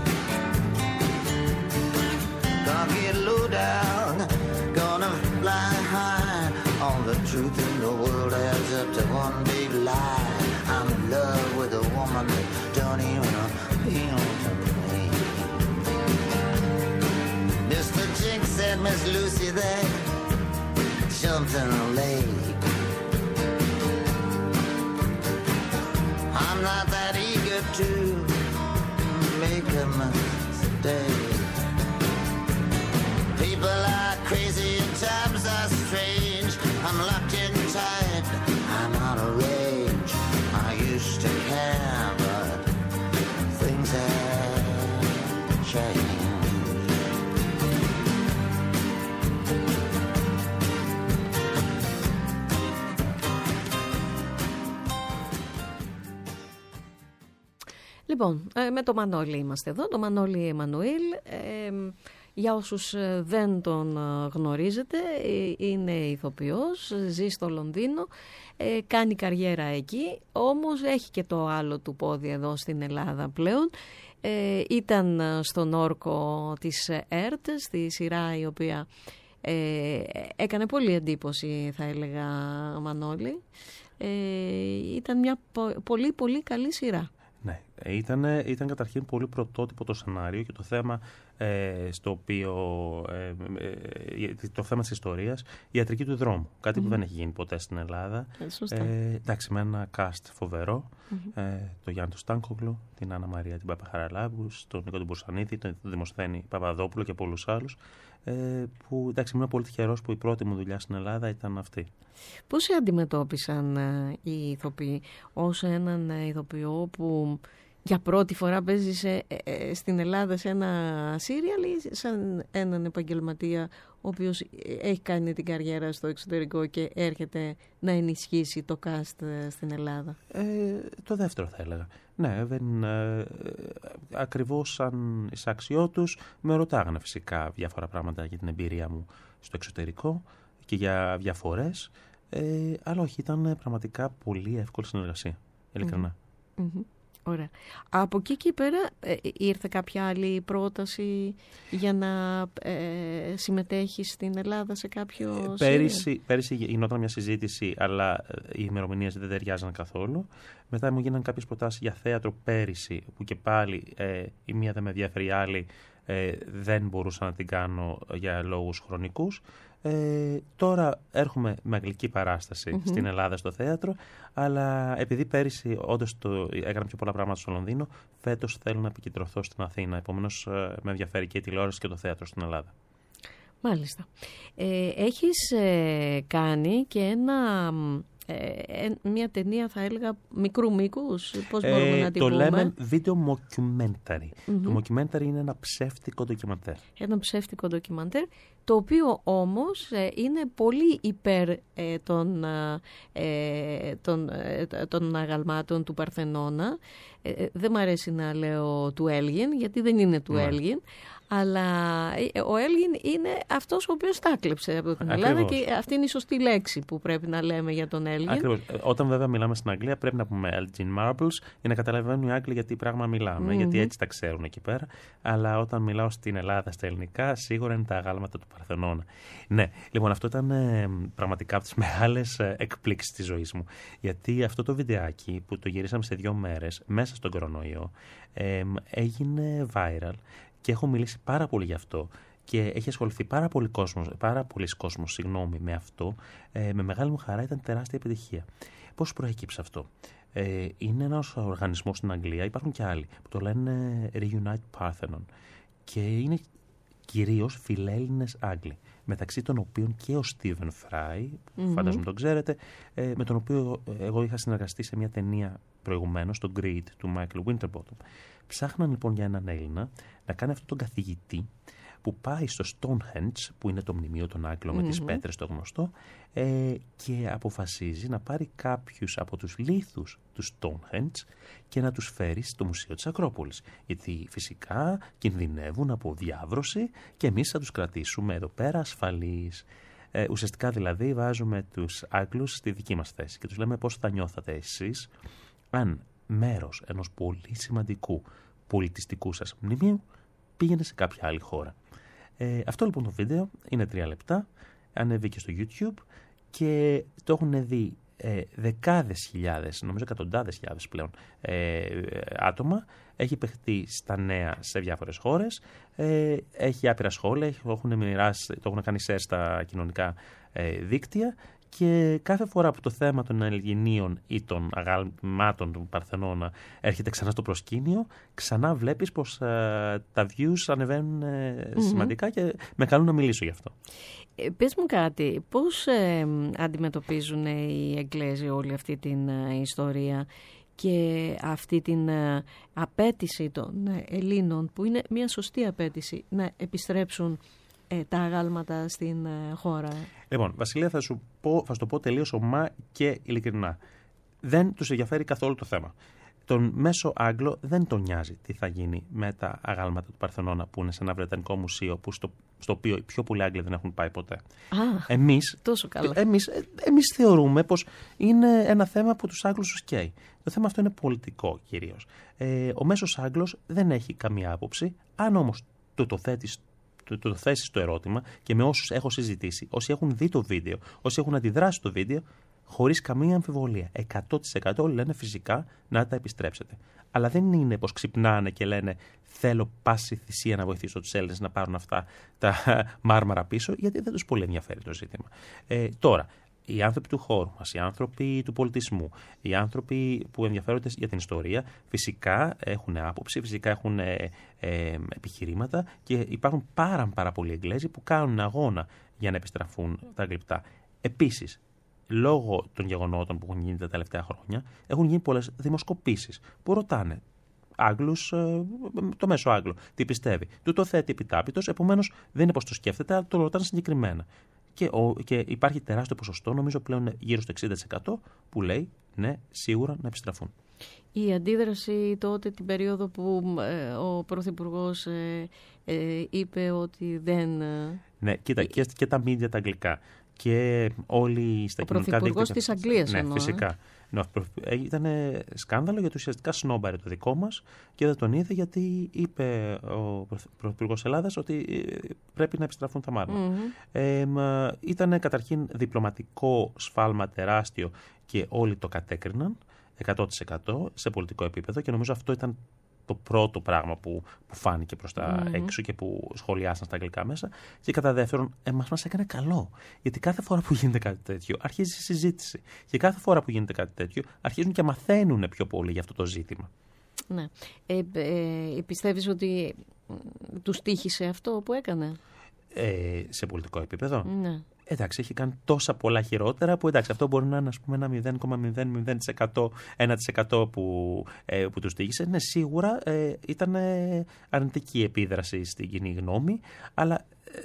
Gonna get low down, gonna fly high. All the truth in the world adds up to one big lie. I'm in love with a woman that don't even appeal to me. Mr. Jinx and Miss Lucy, they jumped in the lake. I'm not that eager to make a mistake. People are crazy and times are strange. I'm locked in tight, I'm out of range. I used to care, but things have changed. Λοιπόν, με το Μανώλη είμαστε εδώ, το Μανώλη Εμμανουήλ. Για όσους δεν τον γνωρίζετε, είναι ηθοποιός, ζει στο Λονδίνο, κάνει καριέρα εκεί, όμως έχει και το άλλο του πόδι εδώ στην Ελλάδα πλέον. Ήταν στον όρκο της ΕΡΤ, στη σειρά η οποία έκανε πολύ εντύπωση, θα έλεγα, Μανώλη. Ήταν μια πολύ πολύ καλή σειρά. Ναι, ήταν καταρχήν πολύ πρωτότυπο το σενάριο και το θέμα στο οποίο το θέμα της ιστορίας, η ιατρική του δρόμου, κάτι που δεν έχει γίνει ποτέ στην Ελλάδα. Εντάξει, με ένα cast φοβερό, τον Γιάννη τον Στάνκογλου, την Άννα Μαρία την Παπαχαραλάμπου, τον Νίκο τον Μπουρσανίδη, τον Δημοσθένη Παπαδόπουλο και πολλούς άλλους, που εντάξει, ήμουν πολύ τυχερός που η πρώτη μου δουλειά στην Ελλάδα ήταν αυτή. Πώς σε αντιμετώπισαν οι ηθοποιοί ως έναν ηθοποιό που για πρώτη φορά παίζει στην Ελλάδα σε ένα σύριαλ ή σαν έναν επαγγελματία ο οποίος έχει κάνει την καριέρα στο εξωτερικό και έρχεται να ενισχύσει το cast στην Ελλάδα? Το δεύτερο θα έλεγα. Ναι, ακριβώς σαν εισαξιότους με ρωτάγανε φυσικά διάφορα πράγματα για την εμπειρία μου στο εξωτερικό και για διαφορές, αλλά όχι, ήταν πραγματικά πολύ εύκολη συνεργασία, ειλικρινά. Ωραία. Από εκεί και πέρα ήρθε κάποια άλλη πρόταση για να συμμετέχεις στην Ελλάδα σε κάποιο Πέρυσι γινόταν μια συζήτηση, αλλά οι ημερομηνίες δεν ταιριάζαν καθόλου. Μετά μου γίνανε κάποιες προτάσεις για θέατρο πέρυσι, που και πάλι η μία δεν με ενδιαφέρει, η άλλη δεν μπορούσα να την κάνω για λόγους χρονικούς. Τώρα έρχομαι με αγγλική παράσταση στην Ελλάδα στο θέατρο, αλλά επειδή πέρυσι όντως έκανα πιο πολλά πράγματα στο Λονδίνο, φέτος θέλω να επικεντρωθώ στην Αθήνα. Επομένως με ενδιαφέρει και η τηλεόραση και το θέατρο στην Ελλάδα. Μάλιστα. Έχεις κάνει και μια ταινία, θα έλεγα, μικρού μήκους, πώς μπορούμε να την πούμε? Το λέμε video mockumentary. Το mockumentary είναι ένα ψεύτικο ντοκιμαντέρ. Ένα ψεύτικο ντοκιμαντέρ, το οποίο όμως είναι πολύ υπέρ των αγαλμάτων του Παρθενώνα. Δεν μ' αρέσει να λέω του Έλγιν, γιατί δεν είναι του Έλγιν, αλλά ο Έλγιν είναι αυτός ο οποίος τα κλέψε από την Ελλάδα και αυτή είναι η σωστή λέξη που πρέπει να λέμε για τον Έλγιν. Ακριβώς. Όταν βέβαια μιλάμε στην Αγγλία πρέπει να πούμε Elgin Marbles για να καταλαβαίνουν οι Άγγλοι γιατί πράγμα μιλάμε, γιατί έτσι τα ξέρουν εκεί πέρα. Αλλά όταν μιλάω στην Ελλάδα στα ελληνικά, σίγουρα είναι τα αγάλματα του Παρθενώνα. Ναι, λοιπόν, αυτό ήταν πραγματικά από τις μεγάλες εκπλήξεις της ζωής μου. Γιατί αυτό το βιντεάκι που το γυρίσαμε σε 2 μέρες μέσα στον κορονοϊό έγινε viral. Και έχω μιλήσει πάρα πολύ γι' αυτό και έχει ασχοληθεί πάρα πολλοί κόσμος με αυτό. Με μεγάλη μου χαρά, ήταν τεράστια επιτυχία. Πώς προέκυψε αυτό? Είναι ένας οργανισμός στην Αγγλία, υπάρχουν και άλλοι, που το λένε Reunite Parthenon. Και είναι κυρίως φιλέλληνες Άγγλοι, μεταξύ των οποίων και ο Στίβεν Φράι, που φαντάζομαι τον ξέρετε, με τον οποίο εγώ είχα συνεργαστεί σε μια ταινία προηγουμένως, το Greed του Michael Winterbottom. Ψάχναν λοιπόν για έναν Έλληνα να κάνει αυτόν τον καθηγητή που πάει στο Stonehenge, που είναι το μνημείο των Άγγλων με τις πέτρες το γνωστό, και αποφασίζει να πάρει κάποιους από τους λίθους του Stonehenge και να τους φέρει στο Μουσείο της Ακρόπολης. Γιατί φυσικά κινδυνεύουν από διάβρωση και εμείς θα τους κρατήσουμε εδώ πέρα ασφαλείς. Ουσιαστικά δηλαδή βάζουμε τους Άγγλους στη δική μας θέση και τους λέμε πώς θα νιώθατε εσείς αν μέρος ενός πολύ σημαντικού πολιτιστικού σας μνημείου πήγαινε σε κάποια άλλη χώρα. Αυτό λοιπόν το βίντεο είναι 3 λεπτά, ανέβηκε στο YouTube και το έχουν δει δεκάδες χιλιάδες, νομίζω εκατοντάδες χιλιάδες πλέον άτομα. Έχει παιχτεί στα νέα σε διάφορες χώρες, έχει άπειρα σχόλια, το έχουν κάνει share στα κοινωνικά δίκτυα και κάθε φορά που το θέμα των Ελληνίων ή των αγαλμάτων των Παρθενώνα έρχεται ξανά στο προσκήνιο, ξανά βλέπεις πως τα views ανεβαίνουν σημαντικά και με καλούν να μιλήσω γι' αυτό. Πες μου κάτι, πώς αντιμετωπίζουν οι Εγγλέζοι όλη αυτή την ιστορία και αυτή την απέτηση των Ελλήνων, που είναι μια σωστή απέτηση, να επιστρέψουν τα αγάλματα στην χώρα? Λοιπόν, Βασιλεία, θα σου το πω τελείως ομά και ειλικρινά. Δεν τους ενδιαφέρει καθόλου το θέμα. Τον μέσο Άγγλο δεν τον νοιάζει τι θα γίνει με τα αγάλματα του Παρθενώνα που είναι σε ένα βρετανικό μουσείο στο οποίο οι πιο πολλοί Άγγλοι δεν έχουν πάει ποτέ. Τόσο καλά. Εμείς θεωρούμε πως είναι ένα θέμα που τους Άγγλους τους καίει. Το θέμα αυτό είναι πολιτικό κυρίως. Ο μέσος Άγγλος δεν έχει καμία άποψη. Αν όμως το θέσεις το ερώτημα και με όσους έχω συζητήσει, όσοι έχουν δει το βίντεο, όσοι έχουν αντιδράσει στο βίντεο, χωρίς καμία αμφιβολία, 100% όλοι λένε φυσικά να τα επιστρέψετε. Αλλά δεν είναι πως ξυπνάνε και λένε θέλω πάση θυσία να βοηθήσω τους Έλληνες να πάρουν αυτά τα μάρμαρα πίσω, γιατί δεν τους πολύ ενδιαφέρει το ζήτημα. Τώρα, οι άνθρωποι του χώρου μας, οι άνθρωποι του πολιτισμού, οι άνθρωποι που ενδιαφέρονται για την ιστορία, φυσικά έχουν άποψη, φυσικά έχουν επιχειρήματα και υπάρχουν πάρα πολλοί Εγγλέζοι που κάνουν αγώνα για να επιστραφούν τα γλυπτά. Επίσης, λόγω των γεγονότων που έχουν γίνει τα τελευταία χρόνια, έχουν γίνει πολλές δημοσκοπήσεις που ρωτάνε Άγγλους, το μέσο Άγγλο, τι πιστεύει. Του το θέτει επιτάπητος, επομένως δεν είναι πως το σκέφτεται, αλλά το ρωτάνε συγκεκριμένα. Και υπάρχει τεράστιο ποσοστό, νομίζω πλέον γύρω στο 60%, που λέει ναι, σίγουρα να επιστραφούν. Η αντίδραση τότε την περίοδο που ο Πρωθυπουργός είπε ότι δεν... Ναι, κοίτα, και τα μίντια τα αγγλικά και όλοι στα κοινωνικά δίκτυα. Ο Πρωθυπουργός της Αγγλίας ναι, εννοώ. Φυσικά. Ήταν σκάνδαλο γιατί ουσιαστικά σνόμπαρε το δικό μας και δεν τον είδε γιατί είπε ο Πρωθυπουργός Ελλάδας ότι πρέπει να επιστραφούν τα μάρμαρα. Ήταν καταρχήν διπλωματικό σφάλμα τεράστιο και όλοι το κατέκριναν 100% σε πολιτικό επίπεδο και νομίζω αυτό ήταν το πρώτο πράγμα που φάνηκε προς τα έξω και που σχολιάσαν στα αγγλικά μέσα. Και κατά δεύτερον, μας έκανε καλό. Γιατί κάθε φορά που γίνεται κάτι τέτοιο, αρχίζει η συζήτηση. Και κάθε φορά που γίνεται κάτι τέτοιο, αρχίζουν και μαθαίνουν πιο πολύ για αυτό το ζήτημα. Ναι. Πιστεύεις ότι τους τύχησε αυτό που έκανε? Σε πολιτικό επίπεδο. Ναι. Εντάξει, έχει κάνει τόσα πολλά χειρότερα που εντάξει, αυτό μπορεί να είναι ας πούμε, ένα 0,00% που τους τύχησε. Ναι, σίγουρα ήταν αρνητική επίδραση στην κοινή γνώμη, αλλά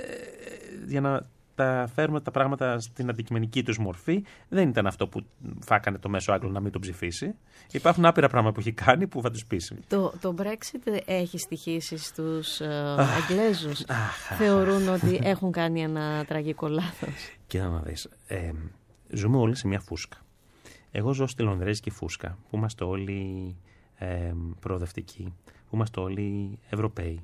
για να τα φέρουμε τα πράγματα στην αντικειμενική τους μορφή, δεν ήταν αυτό που φάκανε το μέσο Άγγλο να μην τον ψηφίσει. Υπάρχουν άπειρα πράγματα που έχει κάνει που θα τους πείσει. Το Brexit έχει στοιχήσει στους Εγγλέζους. Θεωρούν ότι έχουν κάνει ένα τραγικό λάθος. Κοίτα να δεις. Ζούμε όλοι σε μια φούσκα. Εγώ ζω στη Λονδρέζικη φούσκα, που είμαστε όλοι προοδευτικοί, που είμαστε όλοι Ευρωπαίοι,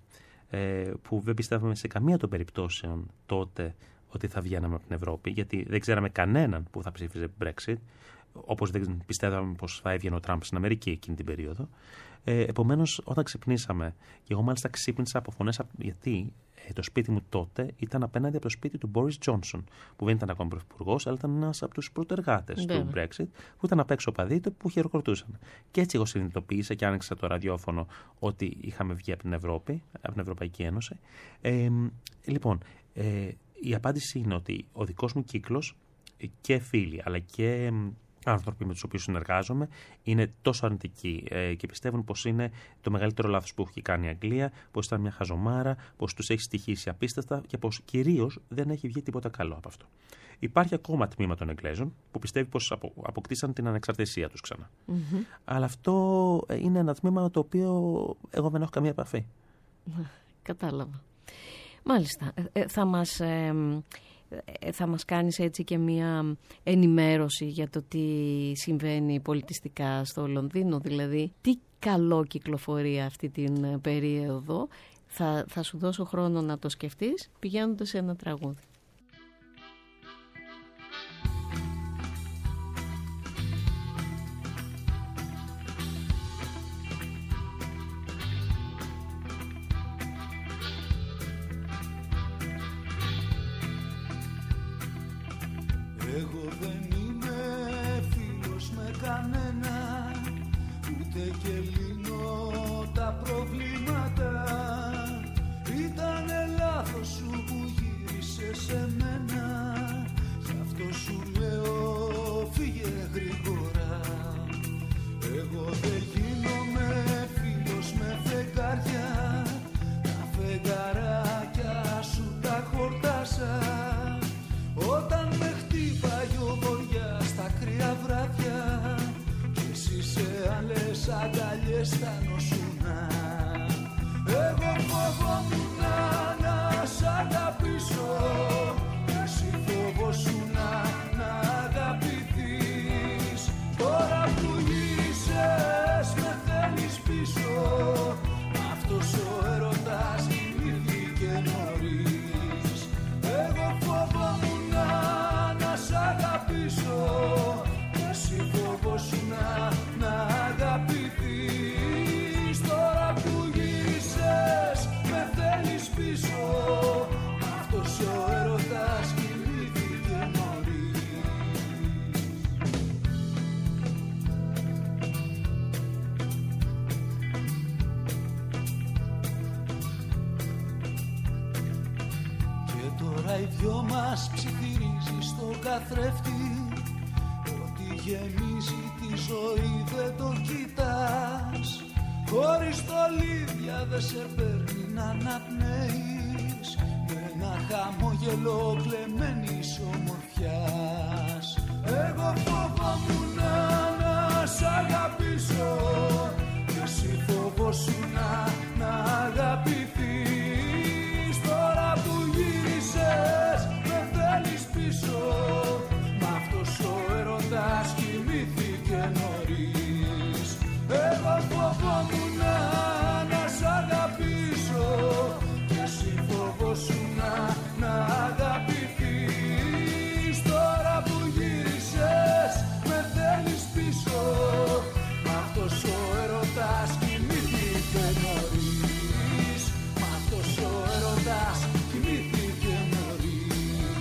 που δεν πιστεύουμε σε καμία των περιπτώσεων τότε ότι θα βγαίναμε από την Ευρώπη, γιατί δεν ξέραμε κανέναν που θα ψήφιζε Brexit, όπως δεν πιστεύαμε πως θα έβγαινε ο Τραμπ στην Αμερική εκείνη την περίοδο. Επομένως, όταν ξυπνήσαμε, και εγώ μάλιστα ξύπνησα από φωνές, γιατί το σπίτι μου τότε ήταν απέναντι από το σπίτι του Μπόρις Τζόνσον, που δεν ήταν ακόμα πρωθυπουργός, αλλά ήταν ένας από τους πρωτεργάτες του Brexit, που ήταν απ' έξω οπαδοί του που χειροκροτούσαν. Και έτσι εγώ συνειδητοποίησα και άνοιξα το ραδιόφωνο ότι είχαμε βγει από την Ευρώπη, από την Ευρωπαϊκή Ένωση. Λοιπόν, η απάντηση είναι ότι ο δικός μου κύκλος και φίλοι, αλλά και άνθρωποι με τους οποίους συνεργάζομαι είναι τόσο αρνητικοί και πιστεύουν πως είναι το μεγαλύτερο λάθος που έχει κάνει η Αγγλία, πως ήταν μια χαζομάρα, πως τους έχει στοιχήσει απίστευτα και πως κυρίως δεν έχει βγει τίποτα καλό από αυτό. Υπάρχει ακόμα τμήμα των Εγγλέζων που πιστεύει πως αποκτήσαν την ανεξαρτησία τους ξανά. Αλλά αυτό είναι ένα τμήμα το οποίο εγώ δεν έχω καμία επαφή. Κατάλαβα. Μάλιστα. Θα μας θα μας κάνεις έτσι και μια ενημέρωση για το τι συμβαίνει πολιτιστικά στο Λονδίνο, δηλαδή τι καλό κυκλοφορεί αυτή την περίοδο. Θα σου δώσω χρόνο να το σκεφτείς πηγαίνοντας σε ένα τραγούδι. Εγώ δεν είμαι φίλος με κανένα, ούτε και λύνω τα προβλήματα. Ήτανε λάθος σου που γύρισες σε μένα, γι' αυτό σου λέω φύγε γρήγορα. Εγώ δεν γίνομαι φίλος με φεγγάρια, τα φεγγαράκια σου τα χορτάσα. Όταν με χτύπαγε ο βοριάς στα κρύα βράδια κι εσύ σε άλλες αγκαλιές θα νοσούνα. Εγώ φοβόμουν να σ' αγαπήσω, εσύ φοβόσουν να αγαπηθείς. Τώρα που γύρισες με θέλεις πίσω, αυτός ο έρωτας κοιμήθηκε νωρίς. Εγώ φοβόμουν να σ' αγαπήσω, εσύ φοβόσουν να αγαπηθείς. Τώρα που γύρισες με θέλεις πίσω, αυτός ο έρωτας κοιμήθηκε νωρίς. Και τώρα οι δυο μας ψιθυρίζει στο καθρέφτη, ότι γεμίζει τη ζωή δεν το κοιτάς. Χωρίς στολίδια δε σε παίρνει να αναπνέεις, με ένα χαμόγελο κλεμμένης ομορφιάς. Εγώ φοβόμουν να σ' αγαπήσω, και εσύ φοβόσουν να αγαπηθείς. Τώρα που γύρισες με θέλεις πίσω, μ' αυτός ο έρωτας κοιμήθηκε νωρίς. Εγώ φοβόμουν να σ' αγαπήσω, και εσύ φοβόσουν να αγαπηθείς. Τώρα που γύρισες με θέλεις πίσω, μ' αυτός ο έρωτας κοιμήθηκε νωρίς. Μ' αυτός ο έρωτας κοιμήθηκε νωρίς.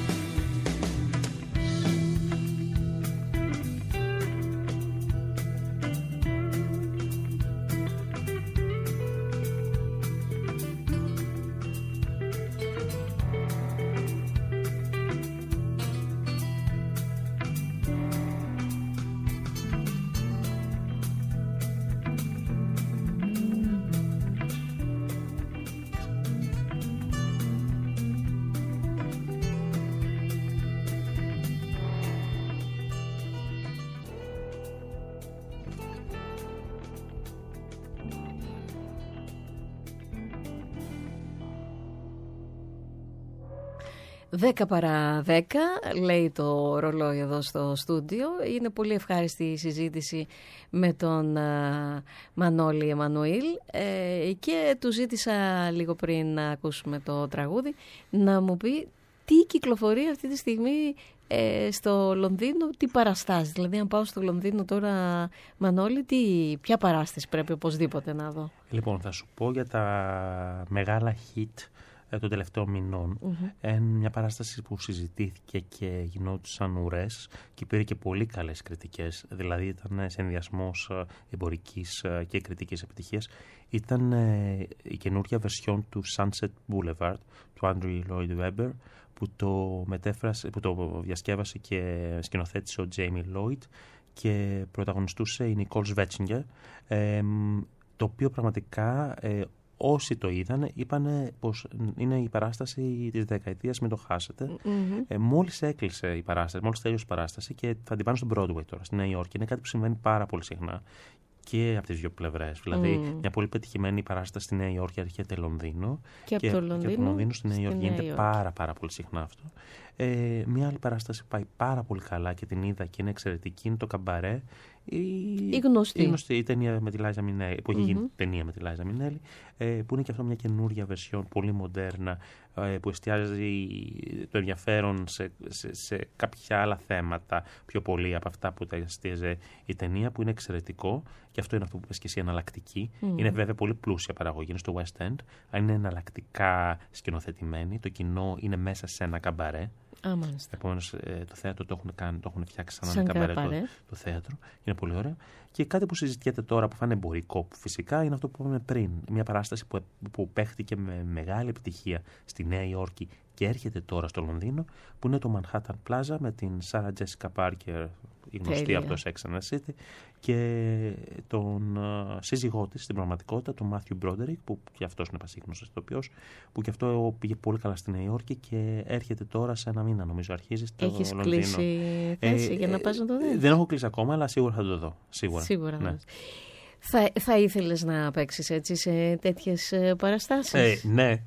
Δέκα παρά 10, λέει το ρολόι εδώ στο στούντιο. Είναι πολύ ευχάριστη η συζήτηση με τον Μανώλη Εμμανουήλ και του ζήτησα λίγο πριν να ακούσουμε το τραγούδι να μου πει τι κυκλοφορεί αυτή τη στιγμή στο Λονδίνο, τι παραστάσεις. Δηλαδή αν πάω στο Λονδίνο τώρα, Μανώλη, ποια παράσταση πρέπει οπωσδήποτε να δω? Λοιπόν, θα σου πω για τα μεγάλα hit των τελευταίων μηνών. Μια παράσταση που συζητήθηκε και γινόντουσαν ουρές και πήρε και πολύ καλές κριτικές, δηλαδή ήταν συνδυασμός εμπορικής και κριτικής επιτυχίας. Ήταν η καινούργια βερσιόν του Sunset Boulevard του Andrew Lloyd Webber, που το διασκεύασε και σκηνοθέτησε ο Jamie Lloyd και πρωταγωνιστούσε η Nicole Scherzinger, το οποίο πραγματικά όσοι το είδαν είπαν πως είναι η παράσταση της δεκαετίας, μην το χάσετε. Μόλις έκλεισε η παράσταση, μόλις τέλειωσε η παράσταση και θα την πάνε στο Broadway τώρα, στη Νέα Υόρκη. Είναι κάτι που συμβαίνει πάρα πολύ συχνά και από τις δύο πλευρές. Δηλαδή, μια πολύ πετυχημένη παράσταση στη Νέα Υόρκη έρχεται Λονδίνο. Και από το Λονδίνο στη Νέα Υόρκη γίνεται πάρα πολύ συχνά αυτό. Μια άλλη παράσταση πάει πάρα πολύ καλά και την είδα και είναι εξαιρετική. Είναι το Καμπαρέ. Η γνωστή η ταινία με τη Λάιζα Μινέλη, που έχει γίνει ταινία με τη Λάιζα Μινέλη, που είναι και αυτό μια καινούρια βερσιόν, πολύ μοντέρνα, που εστιάζει το ενδιαφέρον σε κάποια άλλα θέματα πιο πολύ από αυτά που τα εστίαζε η ταινία, που είναι εξαιρετικό. Και αυτό είναι αυτό που είπες και εσύ, εναλλακτική. Είναι βέβαια πολύ πλούσια παραγωγή, είναι στο West End, αλλά είναι εναλλακτικά σκηνοθετημένη. Το κοινό είναι μέσα σε ένα καμπαρέ. Επομένως το θέατρο το έχουν φτιάξει σαν ένα καμπαρέ το θέατρο. Είναι πολύ ωραίο. Και κάτι που συζητιέται τώρα που θα είναι εμπορικό φυσικά είναι αυτό που είπαμε πριν. Μια παράσταση που παίχτηκε με μεγάλη επιτυχία στη Νέα Υόρκη και έρχεται τώρα στο Λονδίνο, που είναι το Manhattan Plaza με την Sarah Jessica Parker, η γνωστή από το Sex and the City, και τον σύζυγό της στην πραγματικότητα, τον Matthew Broderick, που και αυτός είναι πασίγνωστος ηθοποιός, που και αυτό πήγε πολύ καλά στη Νέα Υόρκη και έρχεται τώρα σε ένα μήνα, νομίζω, αρχίζει στο Λονδίνο. Έχεις κλείσει θέση για να πας να το δεις? Δεν έχω κλείσει ακόμα, αλλά σίγουρα θα το δω. Σίγουρα. Ναι. Θα ήθελες να παίξεις έτσι σε τέτοιες παραστάσεις? Ναι.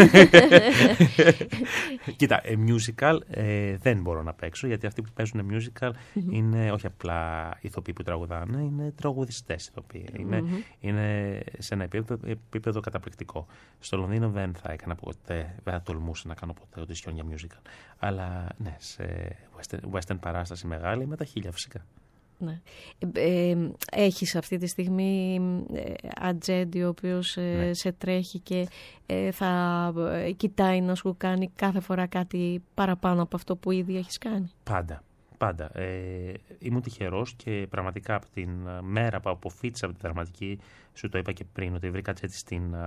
Κοίτα, musical δεν μπορώ να παίξω, γιατί αυτοί που παίζουν musical είναι όχι απλά ηθοποιοί που τραγουδάνε, είναι τραγουδιστές ηθοποιοί. Είναι σε ένα επίπεδο καταπληκτικό. Στο Λονδίνο δεν θα έκανα ποτέ, δεν θα τολμούσα να κάνω ποτέ οντισιόν για musical. Αλλά ναι, σε western παράσταση μεγάλη με τα 1000 φυσικά. Ναι. Έχεις αυτή τη στιγμή ατζέντη ο οποίος σε τρέχει και θα κοιτάει να σου κάνει κάθε φορά κάτι παραπάνω από αυτό που ήδη έχεις κάνει? Πάντα. Ήμουν τυχερός και πραγματικά από την μέρα που αποφύτησα από τη δραματική, σου το είπα και πριν, ότι βρήκα ατζέντη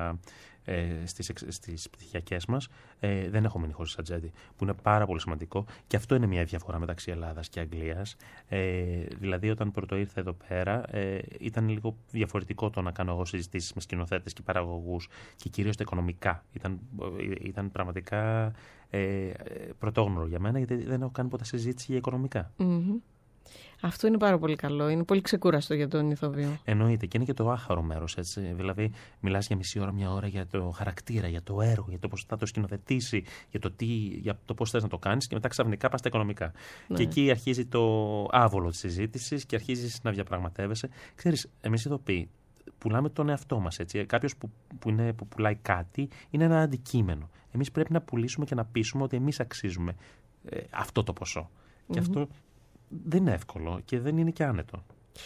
στις πτυχιακές μας, δεν έχω μείνει χωρίς ατζέντη, που είναι πάρα πολύ σημαντικό. Και αυτό είναι μια διαφορά μεταξύ Ελλάδας και Αγγλίας. Δηλαδή, όταν πρώτο ήρθα εδώ πέρα, ήταν λίγο διαφορετικό το να κάνω εγώ συζητήσεις με σκηνοθέτες και παραγωγούς, και κυρίως τα οικονομικά. Ήταν πραγματικά πρωτόγνωρο για μένα, γιατί δεν έχω κάνει ποτέ συζήτηση για οικονομικά. Αυτό είναι πάρα πολύ καλό. Είναι πολύ ξεκούραστο για τον ηθοποιό. Εννοείται. Και είναι και το άχαρο μέρος. Δηλαδή, μιλάς για μισή ώρα, μια ώρα για το χαρακτήρα, για το έργο, για το πώς θα το σκηνοθετήσει, για το πώς θες να το κάνεις, και μετά ξαφνικά πας στα οικονομικά. Ναι. Και εκεί αρχίζει το άβολο της συζήτησης και αρχίζεις να διαπραγματεύεσαι. Ξέρεις, εμείς ηθοποιοί πουλάμε τον εαυτό μας. Κάποιος που πουλάει κάτι είναι ένα αντικείμενο. Εμείς πρέπει να πουλήσουμε και να πείσουμε ότι εμείς αξίζουμε αυτό το ποσό. Και αυτό δεν είναι εύκολο και δεν είναι και άνετο.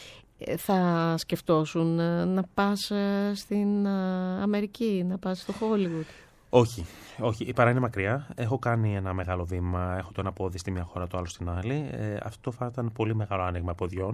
Θα σκεφτόσουν να πας στην Αμερική, να πας στο Hollywood? Όχι, παρά είναι μακριά. Έχω κάνει ένα μεγάλο βήμα. Έχω το ένα πόδι στη μια χώρα, το άλλο στην άλλη. Αυτό θα ήταν πολύ μεγάλο άνοιγμα ποδιών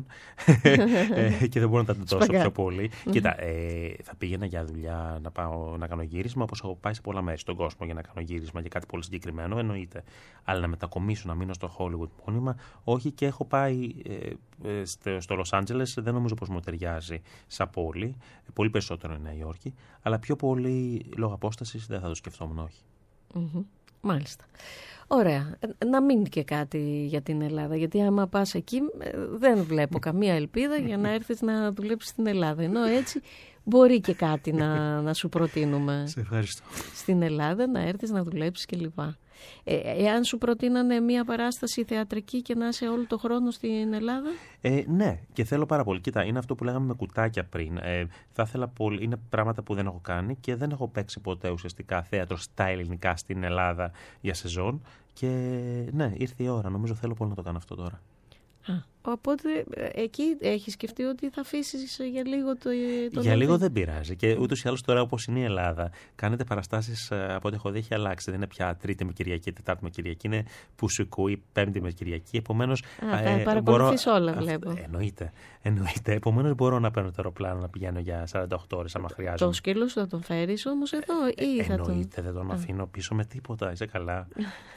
και δεν μπορώ να τα τεντώσω πιο πολύ. Κοίτα, θα πήγαινα για δουλειά να πάω να κάνω γύρισμα, όπως έχω πάει σε πολλά μέρη στον κόσμο για να κάνω γύρισμα για κάτι πολύ συγκεκριμένο, εννοείται. Αλλά να μετακομίσω, να μείνω στο Hollywood μόνιμα, όχι. Και έχω πάει στο Λος Άντζελες, δεν νομίζω πως μου ταιριάζει σαν πόλη. Πολύ περισσότερο η Νέα Υόρκη, αλλά πιο πολύ λόγω απόστασης δεν θα το σκεφτόμουν, όχι. Μάλιστα. Ωραία. Να μείνει και κάτι για την Ελλάδα, γιατί άμα πας εκεί δεν βλέπω καμία ελπίδα για να έρθεις να δουλέψεις στην Ελλάδα. Ενώ έτσι μπορεί και κάτι να σου προτείνουμε. Σε ευχαριστώ. Στην Ελλάδα να έρθεις να δουλέψεις κλπ. Εάν σου προτείνανε μια παράσταση θεατρική και να είσαι όλο το χρόνο στην Ελλάδα? Ναι, και θέλω πάρα πολύ. Κοίτα, είναι αυτό που λέγαμε με κουτάκια πριν. Θα ήθελα πολύ. Είναι πράγματα που δεν έχω κάνει και δεν έχω παίξει ποτέ ουσιαστικά θέατρο στα ελληνικά στην Ελλάδα για σεζόν. Και ναι, ήρθε η ώρα. Νομίζω θέλω πολύ να το κάνω αυτό τώρα. Οπότε εκεί έχει σκεφτεί ότι θα αφήσεις για λίγο το Για λίγο δεν πειράζει. Και ούτως ή άλλως τώρα, όπως είναι η Ελλάδα, κάνετε παραστάσεις από ό,τι έχω δει, έχει αλλάξει. Δεν είναι πια Τρίτη με Κυριακή, Τετάρτη με Κυριακή. Είναι Πουσικού ή Πέμπτη με Κυριακή. Επομένως. Παρακολουθείς όλα, βλέπω. Εννοείται. Επομένως μπορώ να παίρνω το αεροπλάνο να πηγαίνω για 48 ώρες, άμα χρειάζομαι. Το σκύλο σου θα τον φέρεις όμως εδώ, ή θα τον. Εννοείται, δεν τον αφήνω πίσω με τίποτα. Είσαι καλά.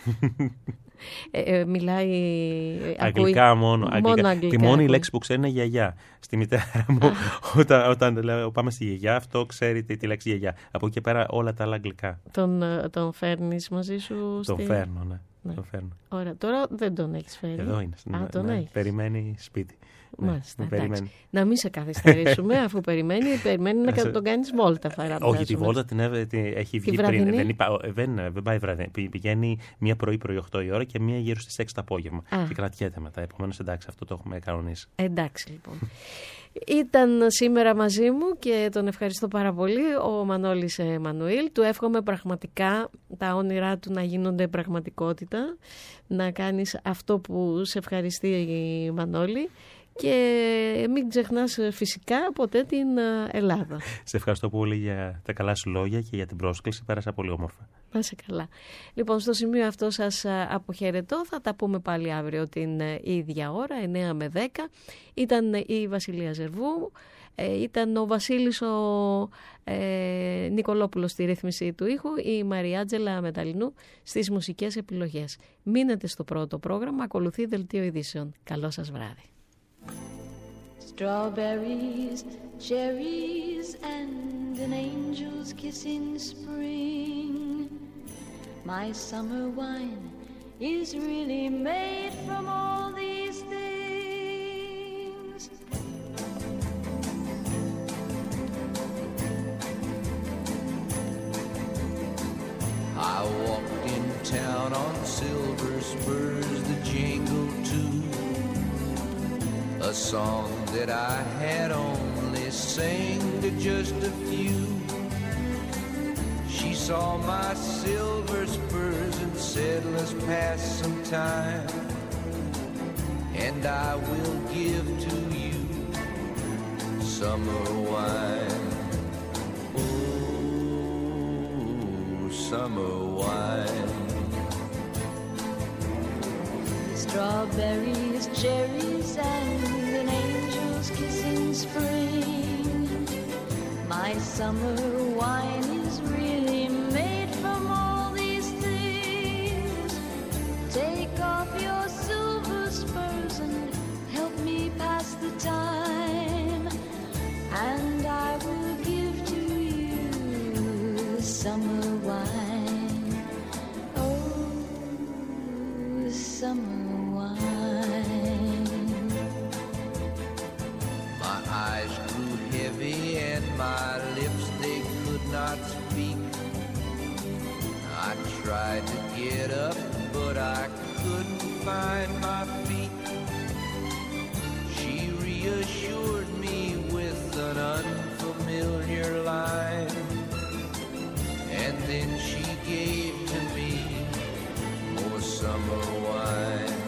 Μιλάει αγγλικά μόνο. Τη μόνη λέξη που ξέρει είναι γιαγιά. Στη μητέρα μου, όταν λέω πάμε στη γιαγιά, αυτό ξέρει τη λέξη γιαγιά. Από εκεί και πέρα όλα τα άλλα αγγλικά. Τον φέρνεις μαζί σου? Τον φέρνω, ναι. Τον φέρνω. Ωραία, τώρα δεν τον έχεις φέρει? Εδώ είναι. Τον έχεις. Περιμένει σπίτι. Μάλιστα, να μην σε καθυστερήσουμε αφού περιμένει να τον κάνεις βόλτα. Όχι, τη βόλτα την έχει βγει πριν. Δεν πάει βραδινή. Πηγαίνει μία πρωί 8 η ώρα και μία γύρω στις 6 το απόγευμα. Και κρατιέται μετά. Επομένως, εντάξει, αυτό το έχουμε κανονίσει. Εντάξει, λοιπόν. Ήταν σήμερα μαζί μου και τον ευχαριστώ πάρα πολύ ο Μανώλης Εμμανουήλ. Του εύχομαι πραγματικά τα όνειρά του να γίνονται πραγματικότητα, να κάνεις αυτό που σε ευχαριστεί, Μανώλη, και μην ξεχνάς φυσικά ποτέ την Ελλάδα. Σε ευχαριστώ πολύ για τα καλά σου λόγια και για την πρόσκληση. Πέρασα πολύ όμορφα. Να είσαι καλά. Λοιπόν, στο σημείο αυτό σας αποχαιρετώ. Θα τα πούμε πάλι αύριο την ίδια ώρα, 9 με 10. Ήταν η Βασιλεία Ζερβού. Ήταν ο Βασίλης Νικολόπουλος στη ρύθμιση του ήχου, η Μαριάτζελα Μεταλλινού στις μουσικές επιλογές. Μείνετε στο πρώτο πρόγραμμα, ακολουθεί δελτίο ειδήσεων. Καλό σας βράδυ. Strawberries, cherries, and an angel's kiss in spring. My summer wine is really made from all these things. I walked in town on silver spurs that jingle too, a song that I had only sang to just a few. She saw my silver spurs and said, let's pass some time, and I will give to you summer wine. Oh, summer wine. Strawberries, cherries, and an angel's kiss in spring. My summer wine is really made from all these things. Take off your silver spurs and help me pass the time, and I will give to you summer wine. Oh, summer. My lips, they could not speak. I tried to get up, but I couldn't find my feet. She reassured me with an unfamiliar line, and then she gave to me more summer wine.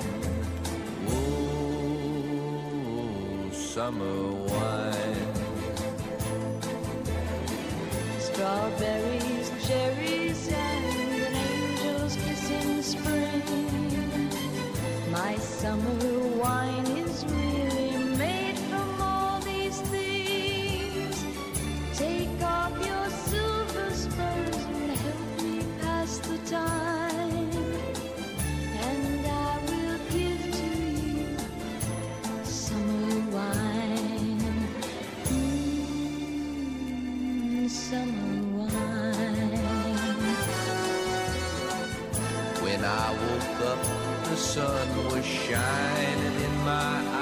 Oh, summer wine. Strawberries, cherries, and an angel's kiss in spring. My summer wine is really made from all these things. Take off your silver spurs and help me pass the time, and I will give to you summer wine. Summer. When I woke up, the sun was shining in my